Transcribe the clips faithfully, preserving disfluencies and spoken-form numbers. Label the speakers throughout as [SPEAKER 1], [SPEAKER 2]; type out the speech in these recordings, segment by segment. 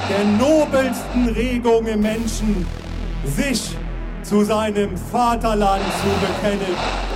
[SPEAKER 1] der nobelsten Regung im Menschen, sich zu seinem Vaterland zu bekennen.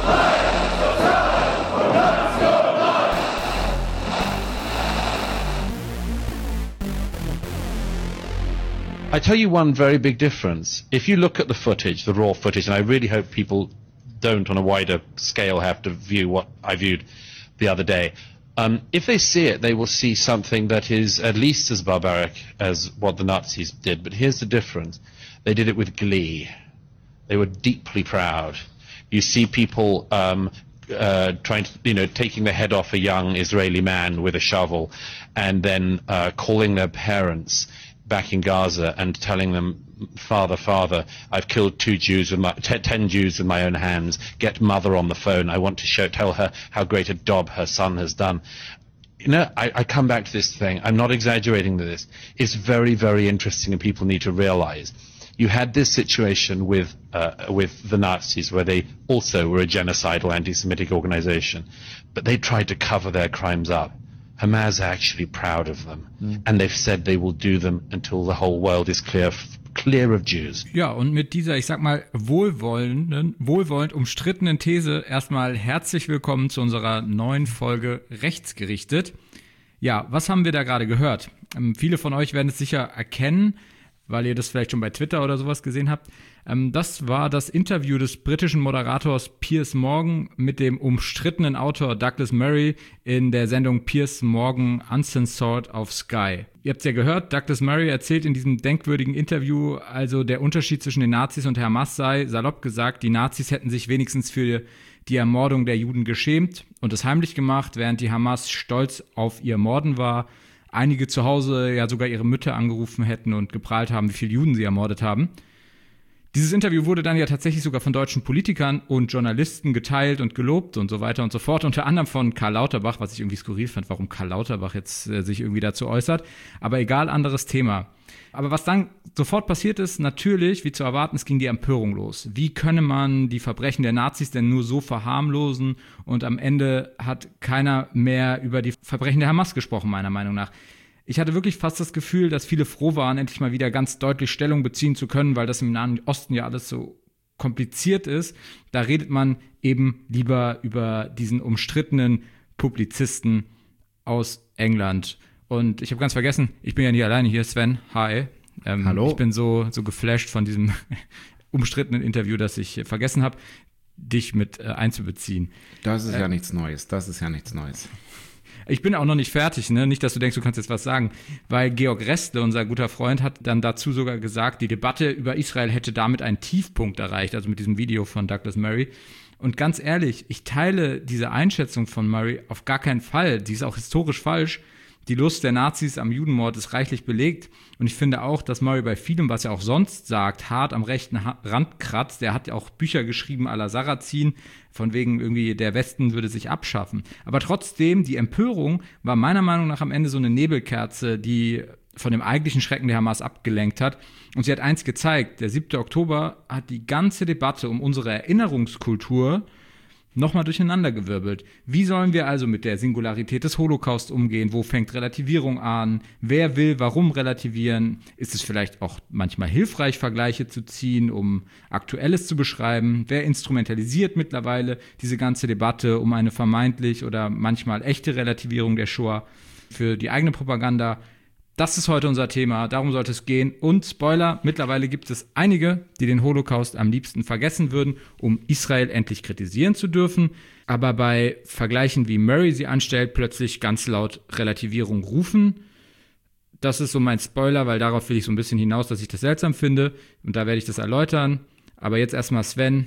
[SPEAKER 2] I tell you one very big difference. If you look at the footage, the raw footage, and I really hope people don't on a wider scale have to view what I viewed the other day, um, if they see it, they will see something that is at least as barbaric as what the Nazis did. But here's the difference. They did it with glee. They were deeply proud. You see people um, uh, trying to, you know, taking the head off a young Israeli man with a shovel and then uh, calling their parents back in Gaza and telling them, father, father, I've killed two Jews with my, t- ten Jews with my own hands. Get mother on the phone. I want to show, tell her how great a job her son has done. You know, I, I come back to this thing. I'm not exaggerating this. It's very, very interesting, and people need to realize. You had this situation with uh, with the Nazis, where they also were a genocidal anti-Semitic organization, but they tried to cover their crimes up. Hamas are actually proud of them, mm. and they've said they will do them until the whole world is clear clear of Jews.
[SPEAKER 3] Ja, und mit dieser, ich sag mal, wohlwollenden, wohlwollend umstrittenen These erstmal herzlich willkommen zu unserer neuen Folge Rechtsgerichtet. Ja, was haben wir da gerade gehört? Ähm, viele von euch werden es sicher erkennen, weil ihr das vielleicht schon bei Twitter oder sowas gesehen habt. Ähm, das war das Interview des britischen Moderators Piers Morgan mit dem umstrittenen Autor Douglas Murray in der Sendung Piers Morgan Uncensored auf Sky. Ihr habt es ja gehört, Douglas Murray erzählt in diesem denkwürdigen Interview, also der Unterschied zwischen den Nazis und Hamas sei, salopp gesagt, die Nazis hätten sich wenigstens für die Ermordung der Juden geschämt und es heimlich gemacht, während die Hamas stolz auf ihr Morden war. Einige zu Hause ja sogar ihre Mütter angerufen hätten und geprahlt haben, wie viele Juden sie ermordet haben. Dieses Interview wurde dann ja tatsächlich sogar von deutschen Politikern und Journalisten geteilt und gelobt und so weiter und so fort. Unter anderem von Karl Lauterbach, was ich irgendwie skurril fand, warum Karl Lauterbach jetzt äh, sich irgendwie dazu äußert. Aber egal, anderes Thema. Aber was dann sofort passiert ist, natürlich, wie zu erwarten, es ging die Empörung los. Wie könne man die Verbrechen der Nazis denn nur so verharmlosen? Und am Ende hat keiner mehr über die Verbrechen der Hamas gesprochen, meiner Meinung nach. Ich hatte wirklich fast das Gefühl, dass viele froh waren, endlich mal wieder ganz deutlich Stellung beziehen zu können, weil das im Nahen Osten ja alles so kompliziert ist. Da redet man eben lieber über diesen umstrittenen Publizisten aus England. Und ich habe ganz vergessen, ich bin ja nicht alleine hier, Sven, hi. Ähm,
[SPEAKER 4] Hallo.
[SPEAKER 3] Ich bin so, so geflasht von diesem umstrittenen Interview, dass ich vergessen habe, dich mit äh, einzubeziehen.
[SPEAKER 4] Das ist
[SPEAKER 3] äh,
[SPEAKER 4] ja nichts Neues, das ist ja nichts Neues.
[SPEAKER 3] Ich bin auch noch nicht fertig, ne? Nicht, dass du denkst, du kannst jetzt was sagen. Weil Georg Restle, unser guter Freund, hat dann dazu sogar gesagt, die Debatte über Israel hätte damit einen Tiefpunkt erreicht, also mit diesem Video von Douglas Murray. Und ganz ehrlich, ich teile diese Einschätzung von Murray auf gar keinen Fall. Die ist auch historisch falsch. Die Lust der Nazis am Judenmord ist reichlich belegt. Und ich finde auch, dass Murray bei vielem, was er auch sonst sagt, hart am rechten ha- Rand kratzt. Der hat ja auch Bücher geschrieben à la Sarrazin, von wegen irgendwie der Westen würde sich abschaffen. Aber trotzdem, die Empörung war meiner Meinung nach am Ende so eine Nebelkerze, die von dem eigentlichen Schrecken der Hamas abgelenkt hat. Und sie hat eins gezeigt, der siebte Oktober hat die ganze Debatte um unsere Erinnerungskultur nochmal durcheinandergewirbelt. Wie sollen wir also mit der Singularität des Holocaust umgehen? Wo fängt Relativierung an? Wer will warum relativieren? Ist es vielleicht auch manchmal hilfreich, Vergleiche zu ziehen, um Aktuelles zu beschreiben? Wer instrumentalisiert mittlerweile diese ganze Debatte um eine vermeintlich oder manchmal echte Relativierung der Shoah für die eigene Propaganda? Das ist heute unser Thema, darum sollte es gehen. Und Spoiler, mittlerweile gibt es einige, die den Holocaust am liebsten vergessen würden, um Israel endlich kritisieren zu dürfen. Aber bei Vergleichen, wie Murray sie anstellt, plötzlich ganz laut Relativierung rufen. Das ist so mein Spoiler, weil darauf will ich so ein bisschen hinaus, dass ich das seltsam finde. Und da werde ich das erläutern. Aber jetzt erstmal Sven,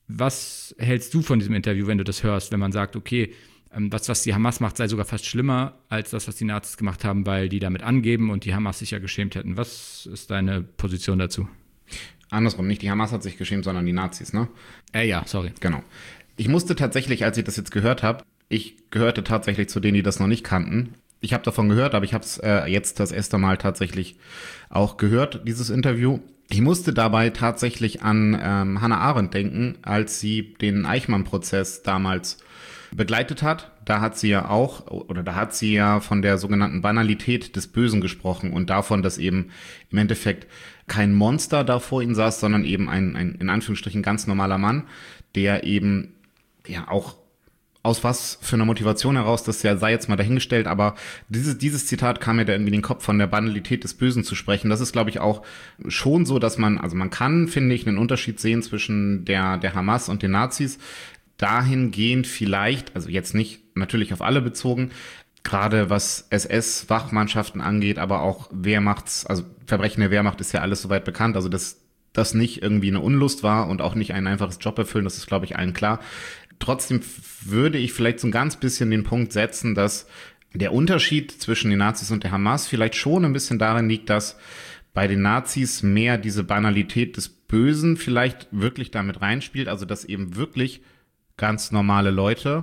[SPEAKER 3] was hältst du von diesem Interview, wenn du das hörst, wenn man sagt, okay, Was, was die Hamas macht, sei sogar fast schlimmer als das, was die Nazis gemacht haben, weil die damit angeben und die Hamas sich ja geschämt hätten. Was ist deine Position dazu?
[SPEAKER 4] Andersrum, nicht die Hamas hat sich geschämt, sondern die Nazis, ne?
[SPEAKER 3] Äh, ja, sorry.
[SPEAKER 4] Genau. Ich musste tatsächlich, als ich das jetzt gehört habe, ich gehörte tatsächlich zu denen, die das noch nicht kannten. Ich habe davon gehört, aber ich habe es äh, jetzt das erste Mal tatsächlich auch gehört, dieses Interview. Ich musste dabei tatsächlich an ähm, Hannah Arendt denken, als sie den Eichmann-Prozess damals begleitet hat. Da hat sie ja auch, oder da hat sie ja von der sogenannten Banalität des Bösen gesprochen und davon, dass eben im Endeffekt kein Monster da vor ihnen saß, sondern eben ein, ein in Anführungsstrichen ganz normaler Mann, der eben ja auch aus was für einer Motivation heraus, das ja sei jetzt mal dahingestellt, aber dieses, dieses Zitat kam mir da irgendwie in den Kopf, von der Banalität des Bösen zu sprechen. Das ist, glaube ich, auch schon so, dass man, also man kann, finde ich, einen Unterschied sehen zwischen der, der Hamas und den Nazis. Dahingehend vielleicht, also jetzt nicht natürlich auf alle bezogen, gerade was S S-Wachmannschaften angeht, aber auch Wehrmachts, also Verbrechen der Wehrmacht ist ja alles soweit bekannt, also dass das nicht irgendwie eine Unlust war und auch nicht ein einfaches Job erfüllen, das ist, glaube ich, allen klar. Trotzdem würde ich vielleicht so ein ganz bisschen den Punkt setzen, dass der Unterschied zwischen den Nazis und der Hamas vielleicht schon ein bisschen darin liegt, dass bei den Nazis mehr diese Banalität des Bösen vielleicht wirklich damit reinspielt, also dass eben wirklich ganz normale Leute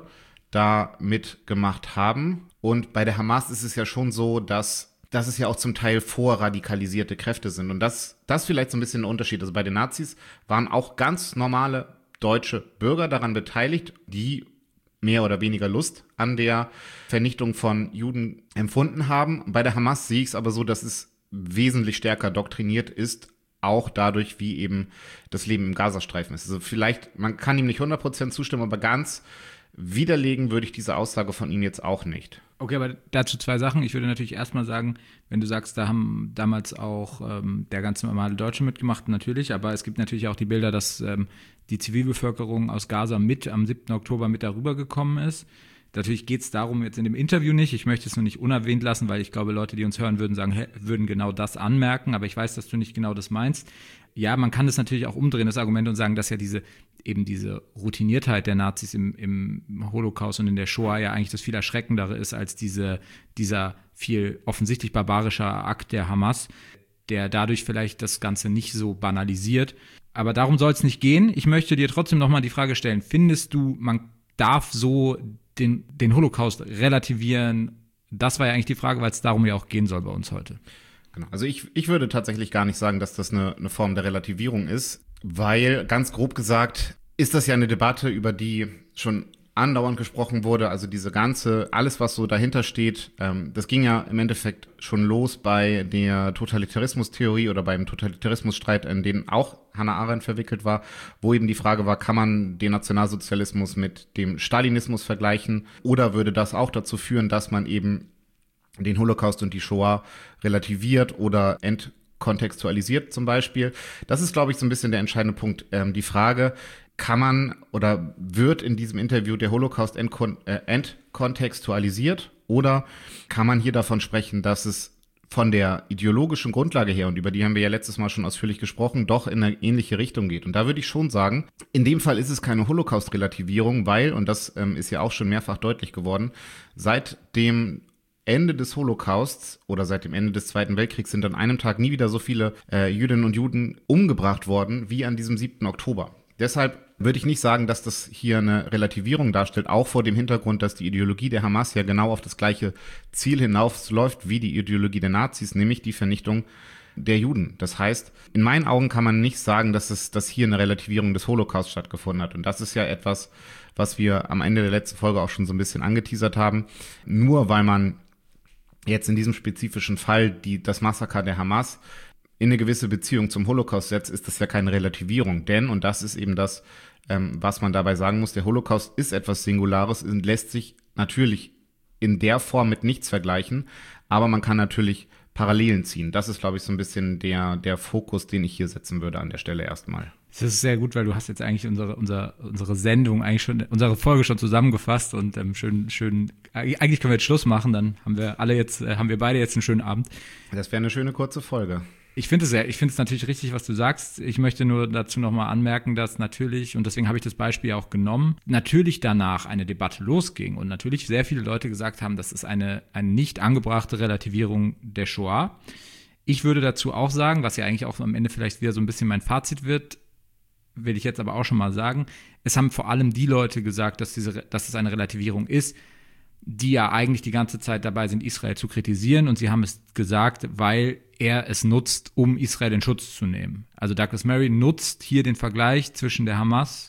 [SPEAKER 4] da mitgemacht haben. Und bei der Hamas ist es ja schon so, dass, dass es ja auch zum Teil vorradikalisierte Kräfte sind. Und das, das ist vielleicht so ein bisschen ein Unterschied. Also bei den Nazis waren auch ganz normale deutsche Bürger daran beteiligt, die mehr oder weniger Lust an der Vernichtung von Juden empfunden haben. Bei der Hamas sehe ich es aber so, dass es wesentlich stärker doktriniert ist, auch dadurch, wie eben das Leben im Gazastreifen ist. Also vielleicht, man kann ihm nicht hundert Prozent zustimmen, aber ganz widerlegen würde ich diese Aussage von ihm jetzt auch nicht.
[SPEAKER 3] Okay, aber dazu zwei Sachen. Ich würde natürlich erstmal sagen, wenn du sagst, da haben damals auch ähm, der ganz normale Deutsche mitgemacht, natürlich, aber es gibt natürlich auch die Bilder, dass ähm, die Zivilbevölkerung aus Gaza mit am siebten Oktober mit darüber gekommen ist. Natürlich geht es darum jetzt in dem Interview nicht. Ich möchte es nur nicht unerwähnt lassen, weil ich glaube, Leute, die uns hören, würden sagen, hä, würden genau das anmerken, aber ich weiß, dass du nicht genau das meinst. Ja, man kann das natürlich auch umdrehen, das Argument, und sagen, dass ja diese eben diese Routiniertheit der Nazis im, im Holocaust und in der Shoah ja eigentlich das viel Erschreckendere ist als diese, dieser viel offensichtlich barbarischer Akt der Hamas, der dadurch vielleicht das Ganze nicht so banalisiert. Aber darum soll es nicht gehen. Ich möchte dir trotzdem nochmal die Frage stellen, findest du, man darf so den, den Holocaust relativieren? Das war ja eigentlich die Frage, weil es darum ja auch gehen soll bei uns heute.
[SPEAKER 4] Genau. Also ich, ich würde tatsächlich gar nicht sagen, dass das eine, eine Form der Relativierung ist, weil ganz grob gesagt ist das ja eine Debatte, über die schon andauernd gesprochen wurde. Also diese ganze, alles was so dahinter steht, ähm, das ging ja im Endeffekt schon los bei der Totalitarismustheorie oder beim Totalitarismusstreit, in den auch Hannah Arendt verwickelt war, wo eben die Frage war, kann man den Nationalsozialismus mit dem Stalinismus vergleichen oder würde das auch dazu führen, dass man eben den Holocaust und die Shoah relativiert oder entkontextualisiert zum Beispiel. Das ist, glaube ich, so ein bisschen der entscheidende Punkt. Ähm, die Frage, kann man oder wird in diesem Interview der Holocaust entkon- äh, entkontextualisiert oder kann man hier davon sprechen, dass es von der ideologischen Grundlage her, und über die haben wir ja letztes Mal schon ausführlich gesprochen, doch in eine ähnliche Richtung geht. Und da würde ich schon sagen, in dem Fall ist es keine Holocaust-Relativierung, weil, und das ähm, ist ja auch schon mehrfach deutlich geworden, seit dem Ende des Holocausts oder seit dem Ende des Zweiten Weltkriegs sind an einem Tag nie wieder so viele äh, Jüdinnen und Juden umgebracht worden wie an diesem siebten Oktober. Deshalb würde ich nicht sagen, dass das hier eine Relativierung darstellt, auch vor dem Hintergrund, dass die Ideologie der Hamas ja genau auf das gleiche Ziel hinausläuft wie die Ideologie der Nazis, nämlich die Vernichtung der Juden. Das heißt, in meinen Augen kann man nicht sagen, dass es, dass hier eine Relativierung des Holocaust stattgefunden hat. Und das ist ja etwas, was wir am Ende der letzten Folge auch schon so ein bisschen angeteasert haben. Nur weil man jetzt in diesem spezifischen Fall die, das Massaker der Hamas in eine gewisse Beziehung zum Holocaust setzt, ist das ja keine Relativierung. Denn, und das ist eben das, ähm, was man dabei sagen muss, der Holocaust ist etwas Singulares und lässt sich natürlich in der Form mit nichts vergleichen, aber man kann natürlich Parallelen ziehen. Das ist, glaube ich, so ein bisschen der, der Fokus, den ich hier setzen würde an der Stelle erstmal.
[SPEAKER 3] Das ist sehr gut, weil du hast jetzt eigentlich unsere, unsere, unsere Sendung, eigentlich schon, unsere Folge schon zusammengefasst und ähm, schön, schön, eigentlich können wir jetzt Schluss machen, dann haben wir alle jetzt, äh, haben wir beide jetzt einen schönen Abend.
[SPEAKER 4] Das wäre eine schöne kurze Folge.
[SPEAKER 3] Ich finde es ja, ich finde es natürlich richtig, was du sagst. Ich möchte nur dazu nochmal anmerken, dass natürlich, und deswegen habe ich das Beispiel auch genommen, natürlich danach eine Debatte losging und natürlich sehr viele Leute gesagt haben, das ist eine, eine nicht angebrachte Relativierung der Shoah. Ich würde dazu auch sagen, was ja eigentlich auch am Ende vielleicht wieder so ein bisschen mein Fazit wird, will ich jetzt aber auch schon mal sagen, es haben vor allem die Leute gesagt, dass diese, dass es eine Relativierung ist, die ja eigentlich die ganze Zeit dabei sind, Israel zu kritisieren, und sie haben es gesagt, weil er es nutzt, um Israel in Schutz zu nehmen. Also Douglas Murray nutzt hier den Vergleich zwischen der Hamas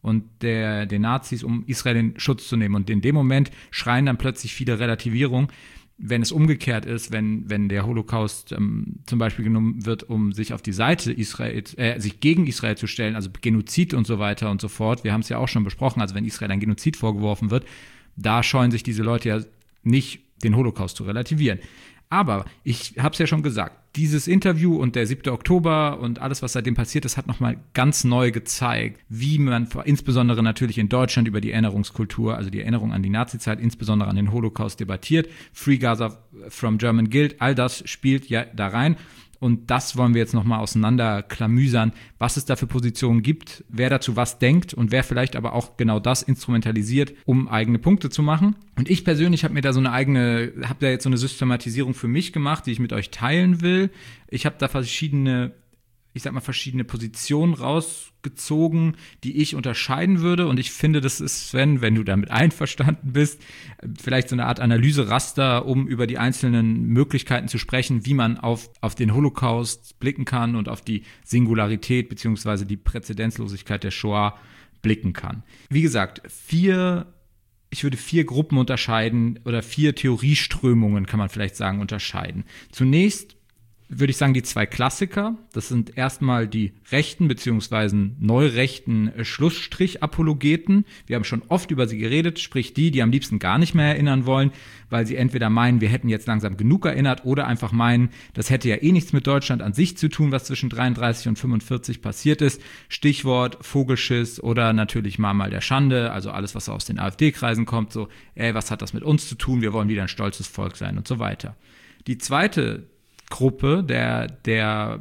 [SPEAKER 3] und der, den Nazis, um Israel in Schutz zu nehmen. Und in dem Moment schreien dann plötzlich viele Relativierung. Wenn es umgekehrt ist, wenn, wenn der Holocaust ähm, zum Beispiel genommen wird, um sich auf die Seite Israels, äh, sich gegen Israel zu stellen, also Genozid und so weiter und so fort, wir haben es ja auch schon besprochen, also wenn Israel ein Genozid vorgeworfen wird, da scheuen sich diese Leute ja nicht, den Holocaust zu relativieren. Aber ich habe es ja schon gesagt, dieses Interview und der siebte Oktober und alles, was seitdem passiert ist, hat nochmal ganz neu gezeigt, wie man insbesondere natürlich in Deutschland über die Erinnerungskultur, also die Erinnerung an die Nazizeit, insbesondere an den Holocaust debattiert. Free Gaza from German Guild, all das spielt ja da rein. Und das wollen wir jetzt nochmal auseinanderklamüsern, was es da für Positionen gibt, wer dazu was denkt und wer vielleicht aber auch genau das instrumentalisiert, um eigene Punkte zu machen. Und ich persönlich habe mir da so eine eigene, habe da jetzt so eine Systematisierung für mich gemacht, die ich mit euch teilen will. Ich habe da verschiedene, ich sag mal, verschiedene Positionen rausgezogen, die ich unterscheiden würde. Und ich finde, das ist, Sven, wenn du damit einverstanden bist, vielleicht so eine Art Analyseraster, um über die einzelnen Möglichkeiten zu sprechen, wie man auf, auf den Holocaust blicken kann und auf die Singularität beziehungsweise die Präzedenzlosigkeit der Shoah blicken kann. Wie gesagt, vier, ich würde vier Gruppen unterscheiden oder vier Theorieströmungen, kann man vielleicht sagen, unterscheiden. Zunächst würde ich sagen, die zwei Klassiker, das sind erstmal die rechten bzw. neurechten Schlussstrich-Apologeten. Wir haben schon oft über sie geredet, sprich die, die am liebsten gar nicht mehr erinnern wollen, weil sie entweder meinen, wir hätten jetzt langsam genug erinnert oder einfach meinen, das hätte ja eh nichts mit Deutschland an sich zu tun, was zwischen dreiunddreißig und fünfundvierzig passiert ist. Stichwort Vogelschiss oder natürlich Mahnmal der Schande, also alles, was aus den AfD-Kreisen kommt, so, ey, was hat das mit uns zu tun, wir wollen wieder ein stolzes Volk sein und so weiter. Die zweite Gruppe der, der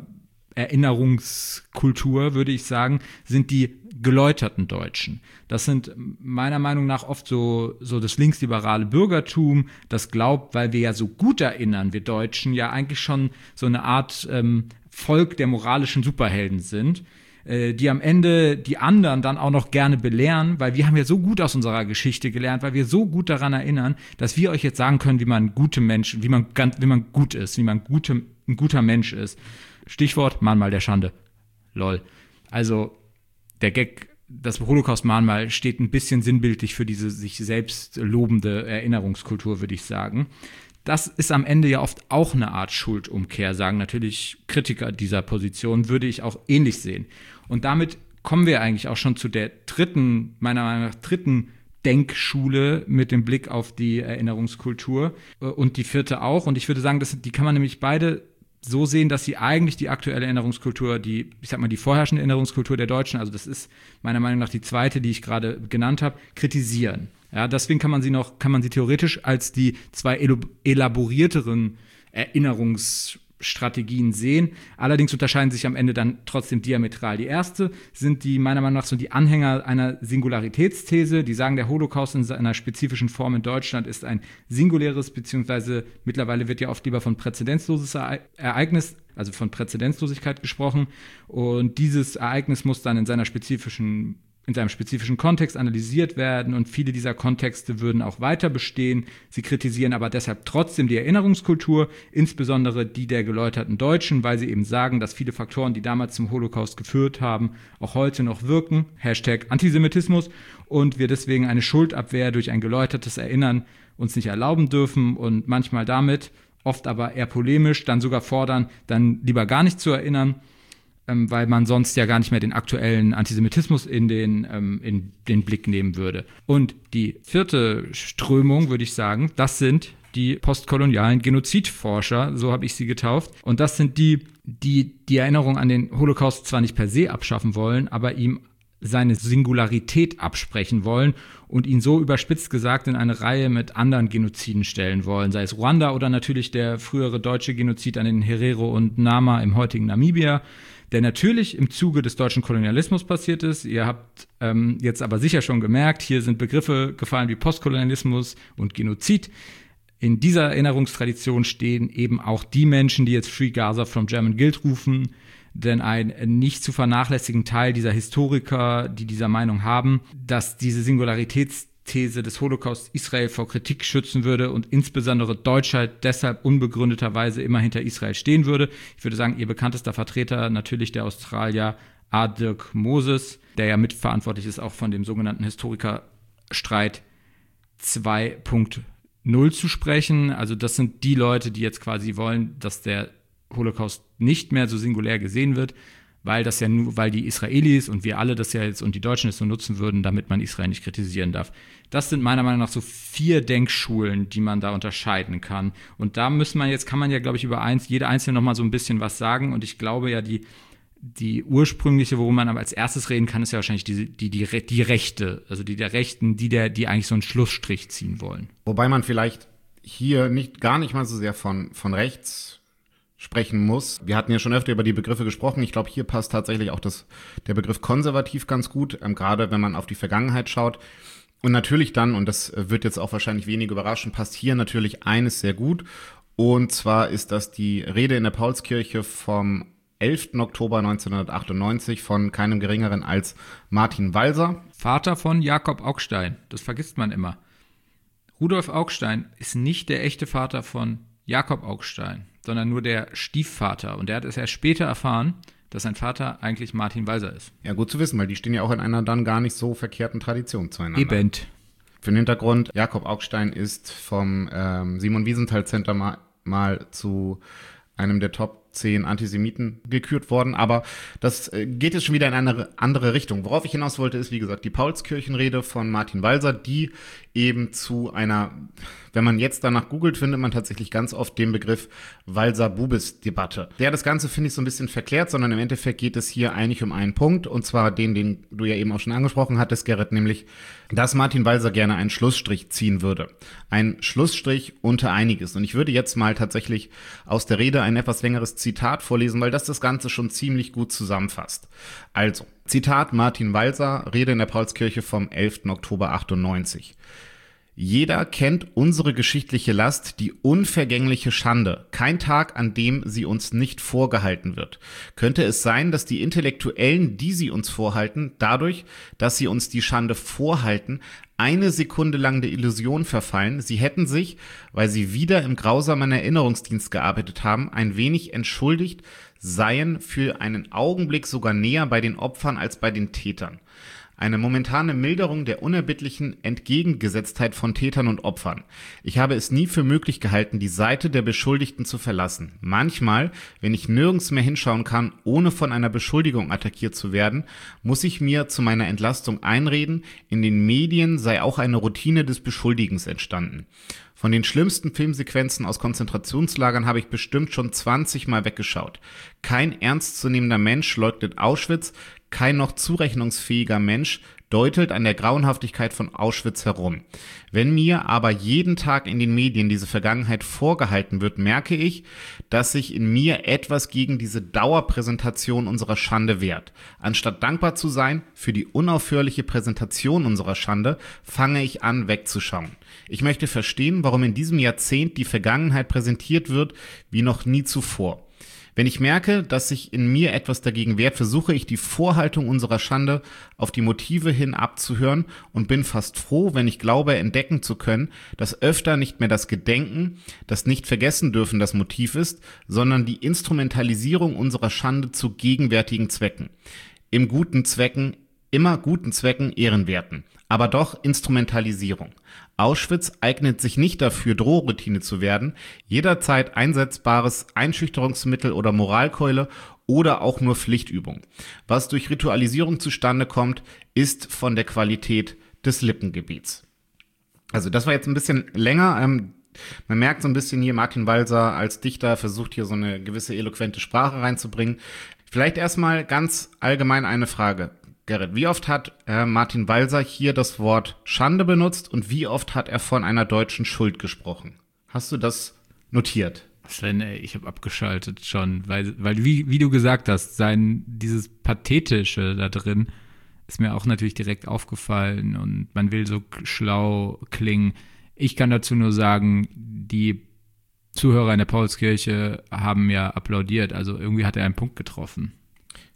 [SPEAKER 3] Erinnerungskultur, würde ich sagen, sind die geläuterten Deutschen. Das sind meiner Meinung nach oft so, so das linksliberale Bürgertum, das glaubt, weil wir ja so gut erinnern, wir Deutschen ja eigentlich schon so eine Art ähm, Volk der moralischen Superhelden sind, äh, die am Ende die anderen dann auch noch gerne belehren, weil wir haben ja so gut aus unserer Geschichte gelernt, weil wir so gut daran erinnern, dass wir euch jetzt sagen können, wie man gute Menschen, wie man, wie man gut ist, wie man gute, ein guter Mensch ist. Stichwort Mahnmal der Schande. Lol. Also der Gag, das Holocaust-Mahnmal steht ein bisschen sinnbildlich für diese sich selbst lobende Erinnerungskultur, würde ich sagen. Das ist am Ende ja oft auch eine Art Schuldumkehr, sagen natürlich Kritiker dieser Position, würde ich auch ähnlich sehen. Und damit kommen wir eigentlich auch schon zu der dritten, meiner Meinung nach dritten Denkschule mit dem Blick auf die Erinnerungskultur und die vierte auch. Und ich würde sagen, das, die kann man nämlich beide so sehen, dass sie eigentlich die aktuelle Erinnerungskultur, die, ich sag mal, die vorherrschende Erinnerungskultur der Deutschen, also das ist meiner Meinung nach die zweite, die ich gerade genannt habe, kritisieren. Ja, deswegen kann man sie noch, kann man sie theoretisch als die zwei elaborierteren Erinnerungsstrategien sehen. Allerdings unterscheiden sich am Ende dann trotzdem diametral. Die erste sind die, meiner Meinung nach, so die Anhänger einer Singularitätsthese, die sagen, der Holocaust in seiner spezifischen Form in Deutschland ist ein singuläres, beziehungsweise mittlerweile wird ja oft lieber von präzedenzloses Ereignis, also von Präzedenzlosigkeit gesprochen. Und dieses Ereignis muss dann in seiner spezifischen in seinem spezifischen Kontext analysiert werden und viele dieser Kontexte würden auch weiter bestehen. Sie kritisieren aber deshalb trotzdem die Erinnerungskultur, insbesondere die der geläuterten Deutschen, weil sie eben sagen, dass viele Faktoren, die damals zum Holocaust geführt haben, auch heute noch wirken. Hashtag Antisemitismus. Und wir deswegen eine Schuldabwehr durch ein geläutertes Erinnern uns nicht erlauben dürfen und manchmal damit, oft aber eher polemisch, dann sogar fordern, dann lieber gar nicht zu erinnern, Ähm, weil man sonst ja gar nicht mehr den aktuellen Antisemitismus in den, ähm, in den Blick nehmen würde. Und die vierte Strömung, würde ich sagen, das sind die postkolonialen Genozidforscher, so habe ich sie getauft. Und das sind die, die die Erinnerung an den Holocaust zwar nicht per se abschaffen wollen, aber ihm seine Singularität absprechen wollen und ihn so überspitzt gesagt in eine Reihe mit anderen Genoziden stellen wollen, sei es Ruanda oder natürlich der frühere deutsche Genozid an den Herero und Nama im heutigen Namibia, der natürlich im Zuge des deutschen Kolonialismus passiert ist. Ihr habt ähm, jetzt aber sicher schon gemerkt, hier sind Begriffe gefallen wie Postkolonialismus und Genozid. In dieser Erinnerungstradition stehen eben auch die Menschen, die jetzt Free Gaza from German Guild rufen, denn ein nicht zu vernachlässigen Teil dieser Historiker, die dieser Meinung haben, dass diese Singularitätsthese des Holocaust Israel vor Kritik schützen würde und insbesondere Deutschland deshalb unbegründeterweise immer hinter Israel stehen würde. Ich würde sagen, ihr bekanntester Vertreter, natürlich der Australier A. Dirk Moses, der ja mitverantwortlich ist, auch von dem sogenannten Historikerstreit zwei Punkt null zu sprechen. Also das sind die Leute, die jetzt quasi wollen, dass der Holocaust nicht mehr so singulär gesehen wird, weil das ja nur, weil die Israelis und wir alle das ja jetzt und die Deutschen es so nutzen würden, damit man Israel nicht kritisieren darf. Das sind meiner Meinung nach so vier Denkschulen, die man da unterscheiden kann. Und da muss man jetzt, kann man ja, glaube ich, über eins, jede einzelne noch mal so ein bisschen was sagen. Und ich glaube ja, die, die ursprüngliche, worum man aber als erstes reden kann, ist ja wahrscheinlich die, die, die, die Rechte, also die der Rechten, die der, die eigentlich so einen Schlussstrich ziehen wollen.
[SPEAKER 4] Wobei man vielleicht hier nicht, gar nicht mal so sehr von, von rechts sprechen muss. Wir hatten ja schon öfter über die Begriffe gesprochen. Ich glaube, hier passt tatsächlich auch das, der Begriff konservativ ganz gut, ähm, gerade wenn man auf die Vergangenheit schaut. Und natürlich dann, und das wird jetzt auch wahrscheinlich wenig überraschen, passt hier natürlich eines sehr gut. Und zwar ist das die Rede in der Paulskirche vom elften Oktober neunzehnhundertachtundneunzig von keinem Geringeren als Martin Walser.
[SPEAKER 3] Vater von Jakob Augstein. Das vergisst man immer. Rudolf Augstein ist nicht der echte Vater von Jakob Augstein, sondern nur der Stiefvater. Und der hat es erst später erfahren, dass sein Vater eigentlich Martin Walser ist.
[SPEAKER 4] Ja, gut zu wissen, weil die stehen ja auch in einer dann gar nicht so verkehrten Tradition zueinander.
[SPEAKER 3] Eben.
[SPEAKER 4] Für den Hintergrund, Jakob Augstein ist vom ähm, Simon Wiesenthal Center mal, mal zu einem der Top zehn Antisemiten gekürt worden, aber das äh, geht jetzt schon wieder in eine andere Richtung. Worauf ich hinaus wollte, ist, wie gesagt, die Paulskirchenrede von Martin Walser, die eben zu einer, wenn man jetzt danach googelt, findet man tatsächlich ganz oft den Begriff Walser-Bubis-Debatte. Der das Ganze, finde ich, so ein bisschen verklärt, sondern im Endeffekt geht es hier eigentlich um einen Punkt, und zwar den, den du ja eben auch schon angesprochen hattest, Gerrit, nämlich, dass Martin Walser gerne einen Schlussstrich ziehen würde. Ein Schlussstrich unter einiges. Und ich würde jetzt mal tatsächlich aus der Rede ein etwas längeres Zitat vorlesen, weil das das Ganze schon ziemlich gut zusammenfasst. Also, Zitat Martin Walser, Rede in der Paulskirche vom elften Oktober achtundneunzig. Jeder kennt unsere geschichtliche Last, die unvergängliche Schande. Kein Tag, an dem sie uns nicht vorgehalten wird. Könnte es sein, dass die Intellektuellen, die sie uns vorhalten, dadurch, dass sie uns die Schande vorhalten, eine Sekunde lang der Illusion verfallen, sie hätten sich, weil sie wieder im grausamen Erinnerungsdienst gearbeitet haben, ein wenig entschuldigt, seien für einen Augenblick sogar näher bei den Opfern als bei den Tätern. Eine momentane Milderung der unerbittlichen Entgegengesetztheit von Tätern und Opfern. Ich habe es nie für möglich gehalten, die Seite der Beschuldigten zu verlassen. Manchmal, wenn ich nirgends mehr hinschauen kann, ohne von einer Beschuldigung attackiert zu werden, muss ich mir zu meiner Entlastung einreden, in den Medien sei auch eine Routine des Beschuldigens entstanden. Von den schlimmsten Filmsequenzen aus Konzentrationslagern habe ich bestimmt schon zwanzig Mal weggeschaut. Kein ernstzunehmender Mensch leugnet Auschwitz, kein noch zurechnungsfähiger Mensch deutet an der Grauenhaftigkeit von Auschwitz herum. Wenn mir aber jeden Tag in den Medien diese Vergangenheit vorgehalten wird, merke ich, dass sich in mir etwas gegen diese Dauerpräsentation unserer Schande wehrt. Anstatt dankbar zu sein für die unaufhörliche Präsentation unserer Schande, fange ich an, wegzuschauen. Ich möchte verstehen, warum in diesem Jahrzehnt die Vergangenheit präsentiert wird wie noch nie zuvor. Wenn ich merke, dass sich in mir etwas dagegen wehrt, versuche ich die Vorhaltung unserer Schande auf die Motive hin abzuhören und bin fast froh, wenn ich glaube, entdecken zu können, dass öfter nicht mehr das Gedenken, das Nicht-Vergessen-Dürfen das Motiv ist, sondern die Instrumentalisierung unserer Schande zu gegenwärtigen Zwecken. Im guten Zwecken, immer guten Zwecken ehrenwerten, aber doch Instrumentalisierung. Auschwitz eignet sich nicht dafür, Drohroutine zu werden, jederzeit einsetzbares Einschüchterungsmittel oder Moralkeule oder auch nur Pflichtübung. Was durch Ritualisierung zustande kommt, ist von der Qualität des Lippengebets. Also das war jetzt ein bisschen länger. Ähm, man merkt so ein bisschen hier, Martin Walser als Dichter versucht hier so eine gewisse eloquente Sprache reinzubringen. Vielleicht erstmal ganz allgemein eine Frage. Gerrit, wie oft hat äh, Martin Walser hier das Wort Schande benutzt und wie oft hat er von einer deutschen Schuld gesprochen? Hast du das notiert?
[SPEAKER 3] Sven, ey, ich habe abgeschaltet schon, weil, weil wie, wie du gesagt hast, sein, dieses Pathetische da drin ist mir auch natürlich direkt aufgefallen und man will so schlau klingen. Ich kann dazu nur sagen, die Zuhörer in der Paulskirche haben ja applaudiert, also irgendwie hat er einen Punkt getroffen.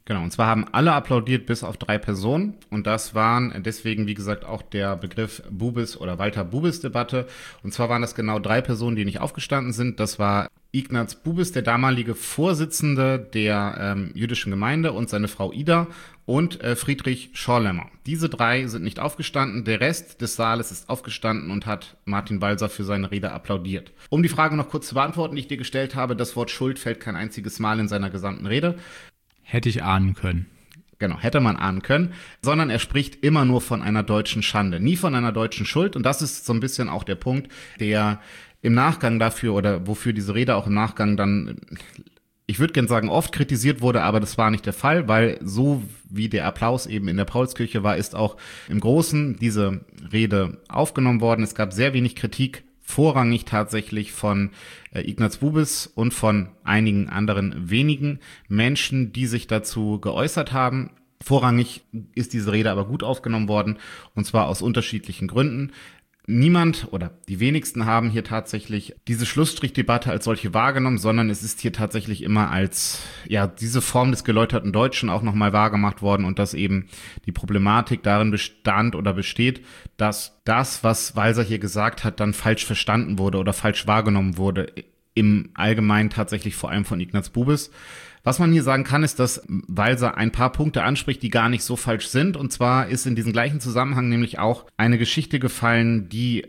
[SPEAKER 4] Genau, und zwar haben alle applaudiert, bis auf drei Personen. Und das waren deswegen, wie gesagt, auch der Begriff Bubis oder Walter-Bubis-Debatte. Und zwar waren das genau drei Personen, die nicht aufgestanden sind. Das war Ignaz Bubis, der damalige Vorsitzende der ähm, jüdischen Gemeinde, und seine Frau Ida und äh, Friedrich Schorlemmer. Diese drei sind nicht aufgestanden. Der Rest des Saales ist aufgestanden und hat Martin Walser für seine Rede applaudiert. Um die Frage noch kurz zu beantworten, die ich dir gestellt habe, das Wort Schuld fällt kein einziges Mal in seiner gesamten Rede.
[SPEAKER 3] Hätte ich ahnen können.
[SPEAKER 4] Genau, hätte man ahnen können, sondern er spricht immer nur von einer deutschen Schande, nie von einer deutschen Schuld. Und das ist so ein bisschen auch der Punkt, der im Nachgang dafür oder wofür diese Rede auch im Nachgang dann, ich würde gern sagen, oft kritisiert wurde, aber das war nicht der Fall, weil so wie der Applaus eben in der Paulskirche war, ist auch im Großen diese Rede aufgenommen worden. Es gab sehr wenig Kritik, vorrangig tatsächlich von äh, Ignaz Bubis und von einigen anderen wenigen Menschen, die sich dazu geäußert haben. Vorrangig ist diese Rede aber gut aufgenommen worden, und zwar aus unterschiedlichen Gründen. Niemand oder die wenigsten haben hier tatsächlich diese Schlussstrichdebatte als solche wahrgenommen, sondern es ist hier tatsächlich immer als, ja, diese Form des geläuterten Deutschen auch nochmal wahrgemacht worden, und dass eben die Problematik darin bestand oder besteht, dass das, was Walser hier gesagt hat, dann falsch verstanden wurde oder falsch wahrgenommen wurde, im Allgemeinen tatsächlich vor allem von Ignaz Bubis. Was man hier sagen kann, ist, dass Walser ein paar Punkte anspricht, die gar nicht so falsch sind. Und zwar ist in diesem gleichen Zusammenhang nämlich auch eine Geschichte gefallen, die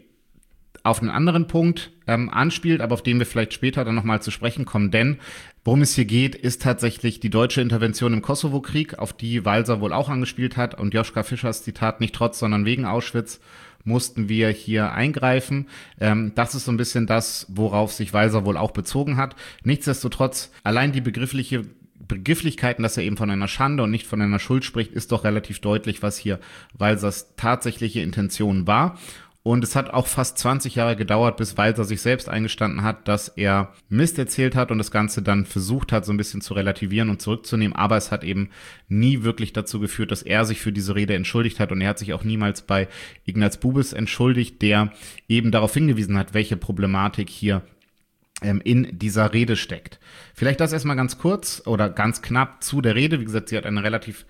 [SPEAKER 4] auf einen anderen Punkt ähm, anspielt, aber auf den wir vielleicht später dann nochmal zu sprechen kommen. Denn worum es hier geht, ist tatsächlich die deutsche Intervention im Kosovo-Krieg, auf die Walser wohl auch angespielt hat. Und Joschka Fischers Zitat: nicht trotz, sondern wegen Auschwitz mussten wir hier eingreifen. Ähm, das ist so ein bisschen das, worauf sich Walser wohl auch bezogen hat. Nichtsdestotrotz, allein die begriffliche Begrifflichkeiten, dass er eben von einer Schande und nicht von einer Schuld spricht, ist doch relativ deutlich, was hier Walsers tatsächliche Intention war. Und es hat auch fast zwanzig Jahre gedauert, bis Walser sich selbst eingestanden hat, dass er Mist erzählt hat und das Ganze dann versucht hat, so ein bisschen zu relativieren und zurückzunehmen. Aber es hat eben nie wirklich dazu geführt, dass er sich für diese Rede entschuldigt hat. Und er hat sich auch niemals bei Ignaz Bubis entschuldigt, der eben darauf hingewiesen hat, welche Problematik hier ähm, in dieser Rede steckt. Vielleicht das erstmal ganz kurz oder ganz knapp zu der Rede. Wie gesagt, sie hat eine relativ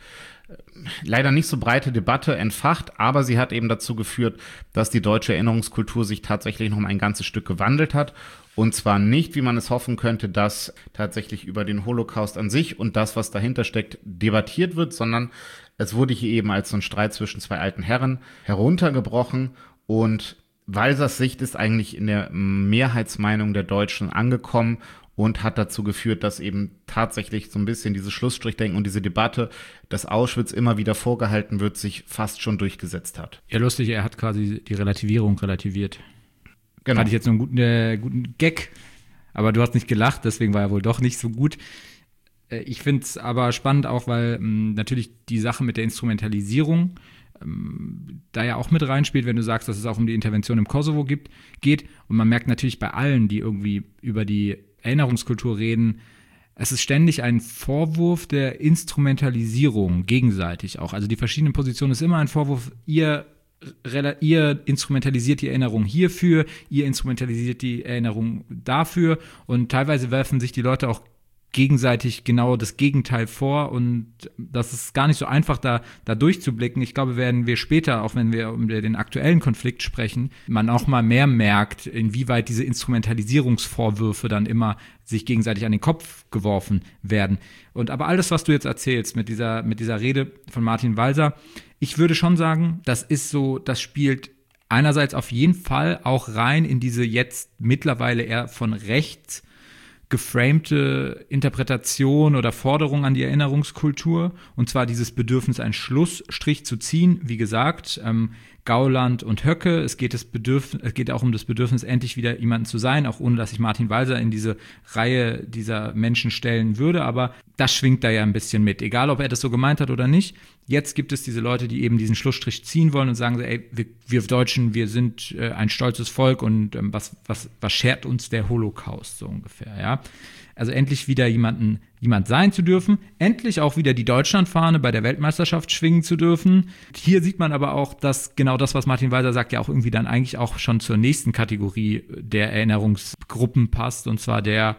[SPEAKER 4] leider nicht so breite Debatte entfacht, aber sie hat eben dazu geführt, dass die deutsche Erinnerungskultur sich tatsächlich noch mal ein ganzes Stück gewandelt hat. Und zwar nicht, wie man es hoffen könnte, dass tatsächlich über den Holocaust an sich und das, was dahinter steckt, debattiert wird, sondern es wurde hier eben als so ein Streit zwischen zwei alten Herren heruntergebrochen. Und Walsers Sicht ist eigentlich in der Mehrheitsmeinung der Deutschen angekommen und hat dazu geführt, dass eben tatsächlich so ein bisschen dieses Schlussstrichdenken und diese Debatte, dass Auschwitz immer wieder vorgehalten wird, sich fast schon durchgesetzt hat.
[SPEAKER 3] Ja, lustig, er hat quasi die Relativierung relativiert.
[SPEAKER 4] Genau.
[SPEAKER 3] Fand ich jetzt nur einen guten, äh, guten Gag, aber du hast nicht gelacht, deswegen war er wohl doch nicht so gut. Äh, ich finde es aber spannend auch, weil mh, natürlich die Sache mit der Instrumentalisierung ähm, da ja auch mit reinspielt, wenn du sagst, dass es auch um die Intervention im Kosovo gibt, geht. Und man merkt natürlich bei allen, die irgendwie über die Erinnerungskultur reden, es ist ständig ein Vorwurf der Instrumentalisierung, gegenseitig auch. Also die verschiedenen Positionen ist immer ein Vorwurf, ihr, ihr instrumentalisiert die Erinnerung hierfür, ihr instrumentalisiert die Erinnerung dafür, und teilweise werfen sich die Leute auch gegenseitig genau das Gegenteil vor, und das ist gar nicht so einfach, da, da durchzublicken. Ich glaube, werden wir später, auch wenn wir um den aktuellen Konflikt sprechen, man auch mal mehr merkt, inwieweit diese Instrumentalisierungsvorwürfe dann immer sich gegenseitig an den Kopf geworfen werden. Und aber alles, was du jetzt erzählst mit dieser, mit dieser Rede von Martin Walser, ich würde schon sagen, das ist so, das spielt einerseits auf jeden Fall auch rein in diese jetzt mittlerweile eher von rechts geframte Interpretation oder Forderung an die Erinnerungskultur, und zwar dieses Bedürfnis, einen Schlussstrich zu ziehen. Wie gesagt, ähm, Gauland und Höcke, es geht, das Bedürfnis, es geht auch um das Bedürfnis, endlich wieder jemanden zu sein, auch ohne, dass ich Martin Walser in diese Reihe dieser Menschen stellen würde, aber das schwingt da ja ein bisschen mit, egal ob er das so gemeint hat oder nicht. Jetzt gibt es diese Leute, die eben diesen Schlussstrich ziehen wollen und sagen, ey, wir, wir Deutschen, wir sind äh, ein stolzes Volk, und ähm, was, was, was schert uns der Holocaust, so ungefähr, ja. Also endlich wieder jemanden, jemand sein zu dürfen, endlich auch wieder die Deutschlandfahne bei der Weltmeisterschaft schwingen zu dürfen. Hier sieht man aber auch, dass genau das, was Martin Walser sagt, ja auch irgendwie dann eigentlich auch schon zur nächsten Kategorie der Erinnerungsgruppen passt, und zwar der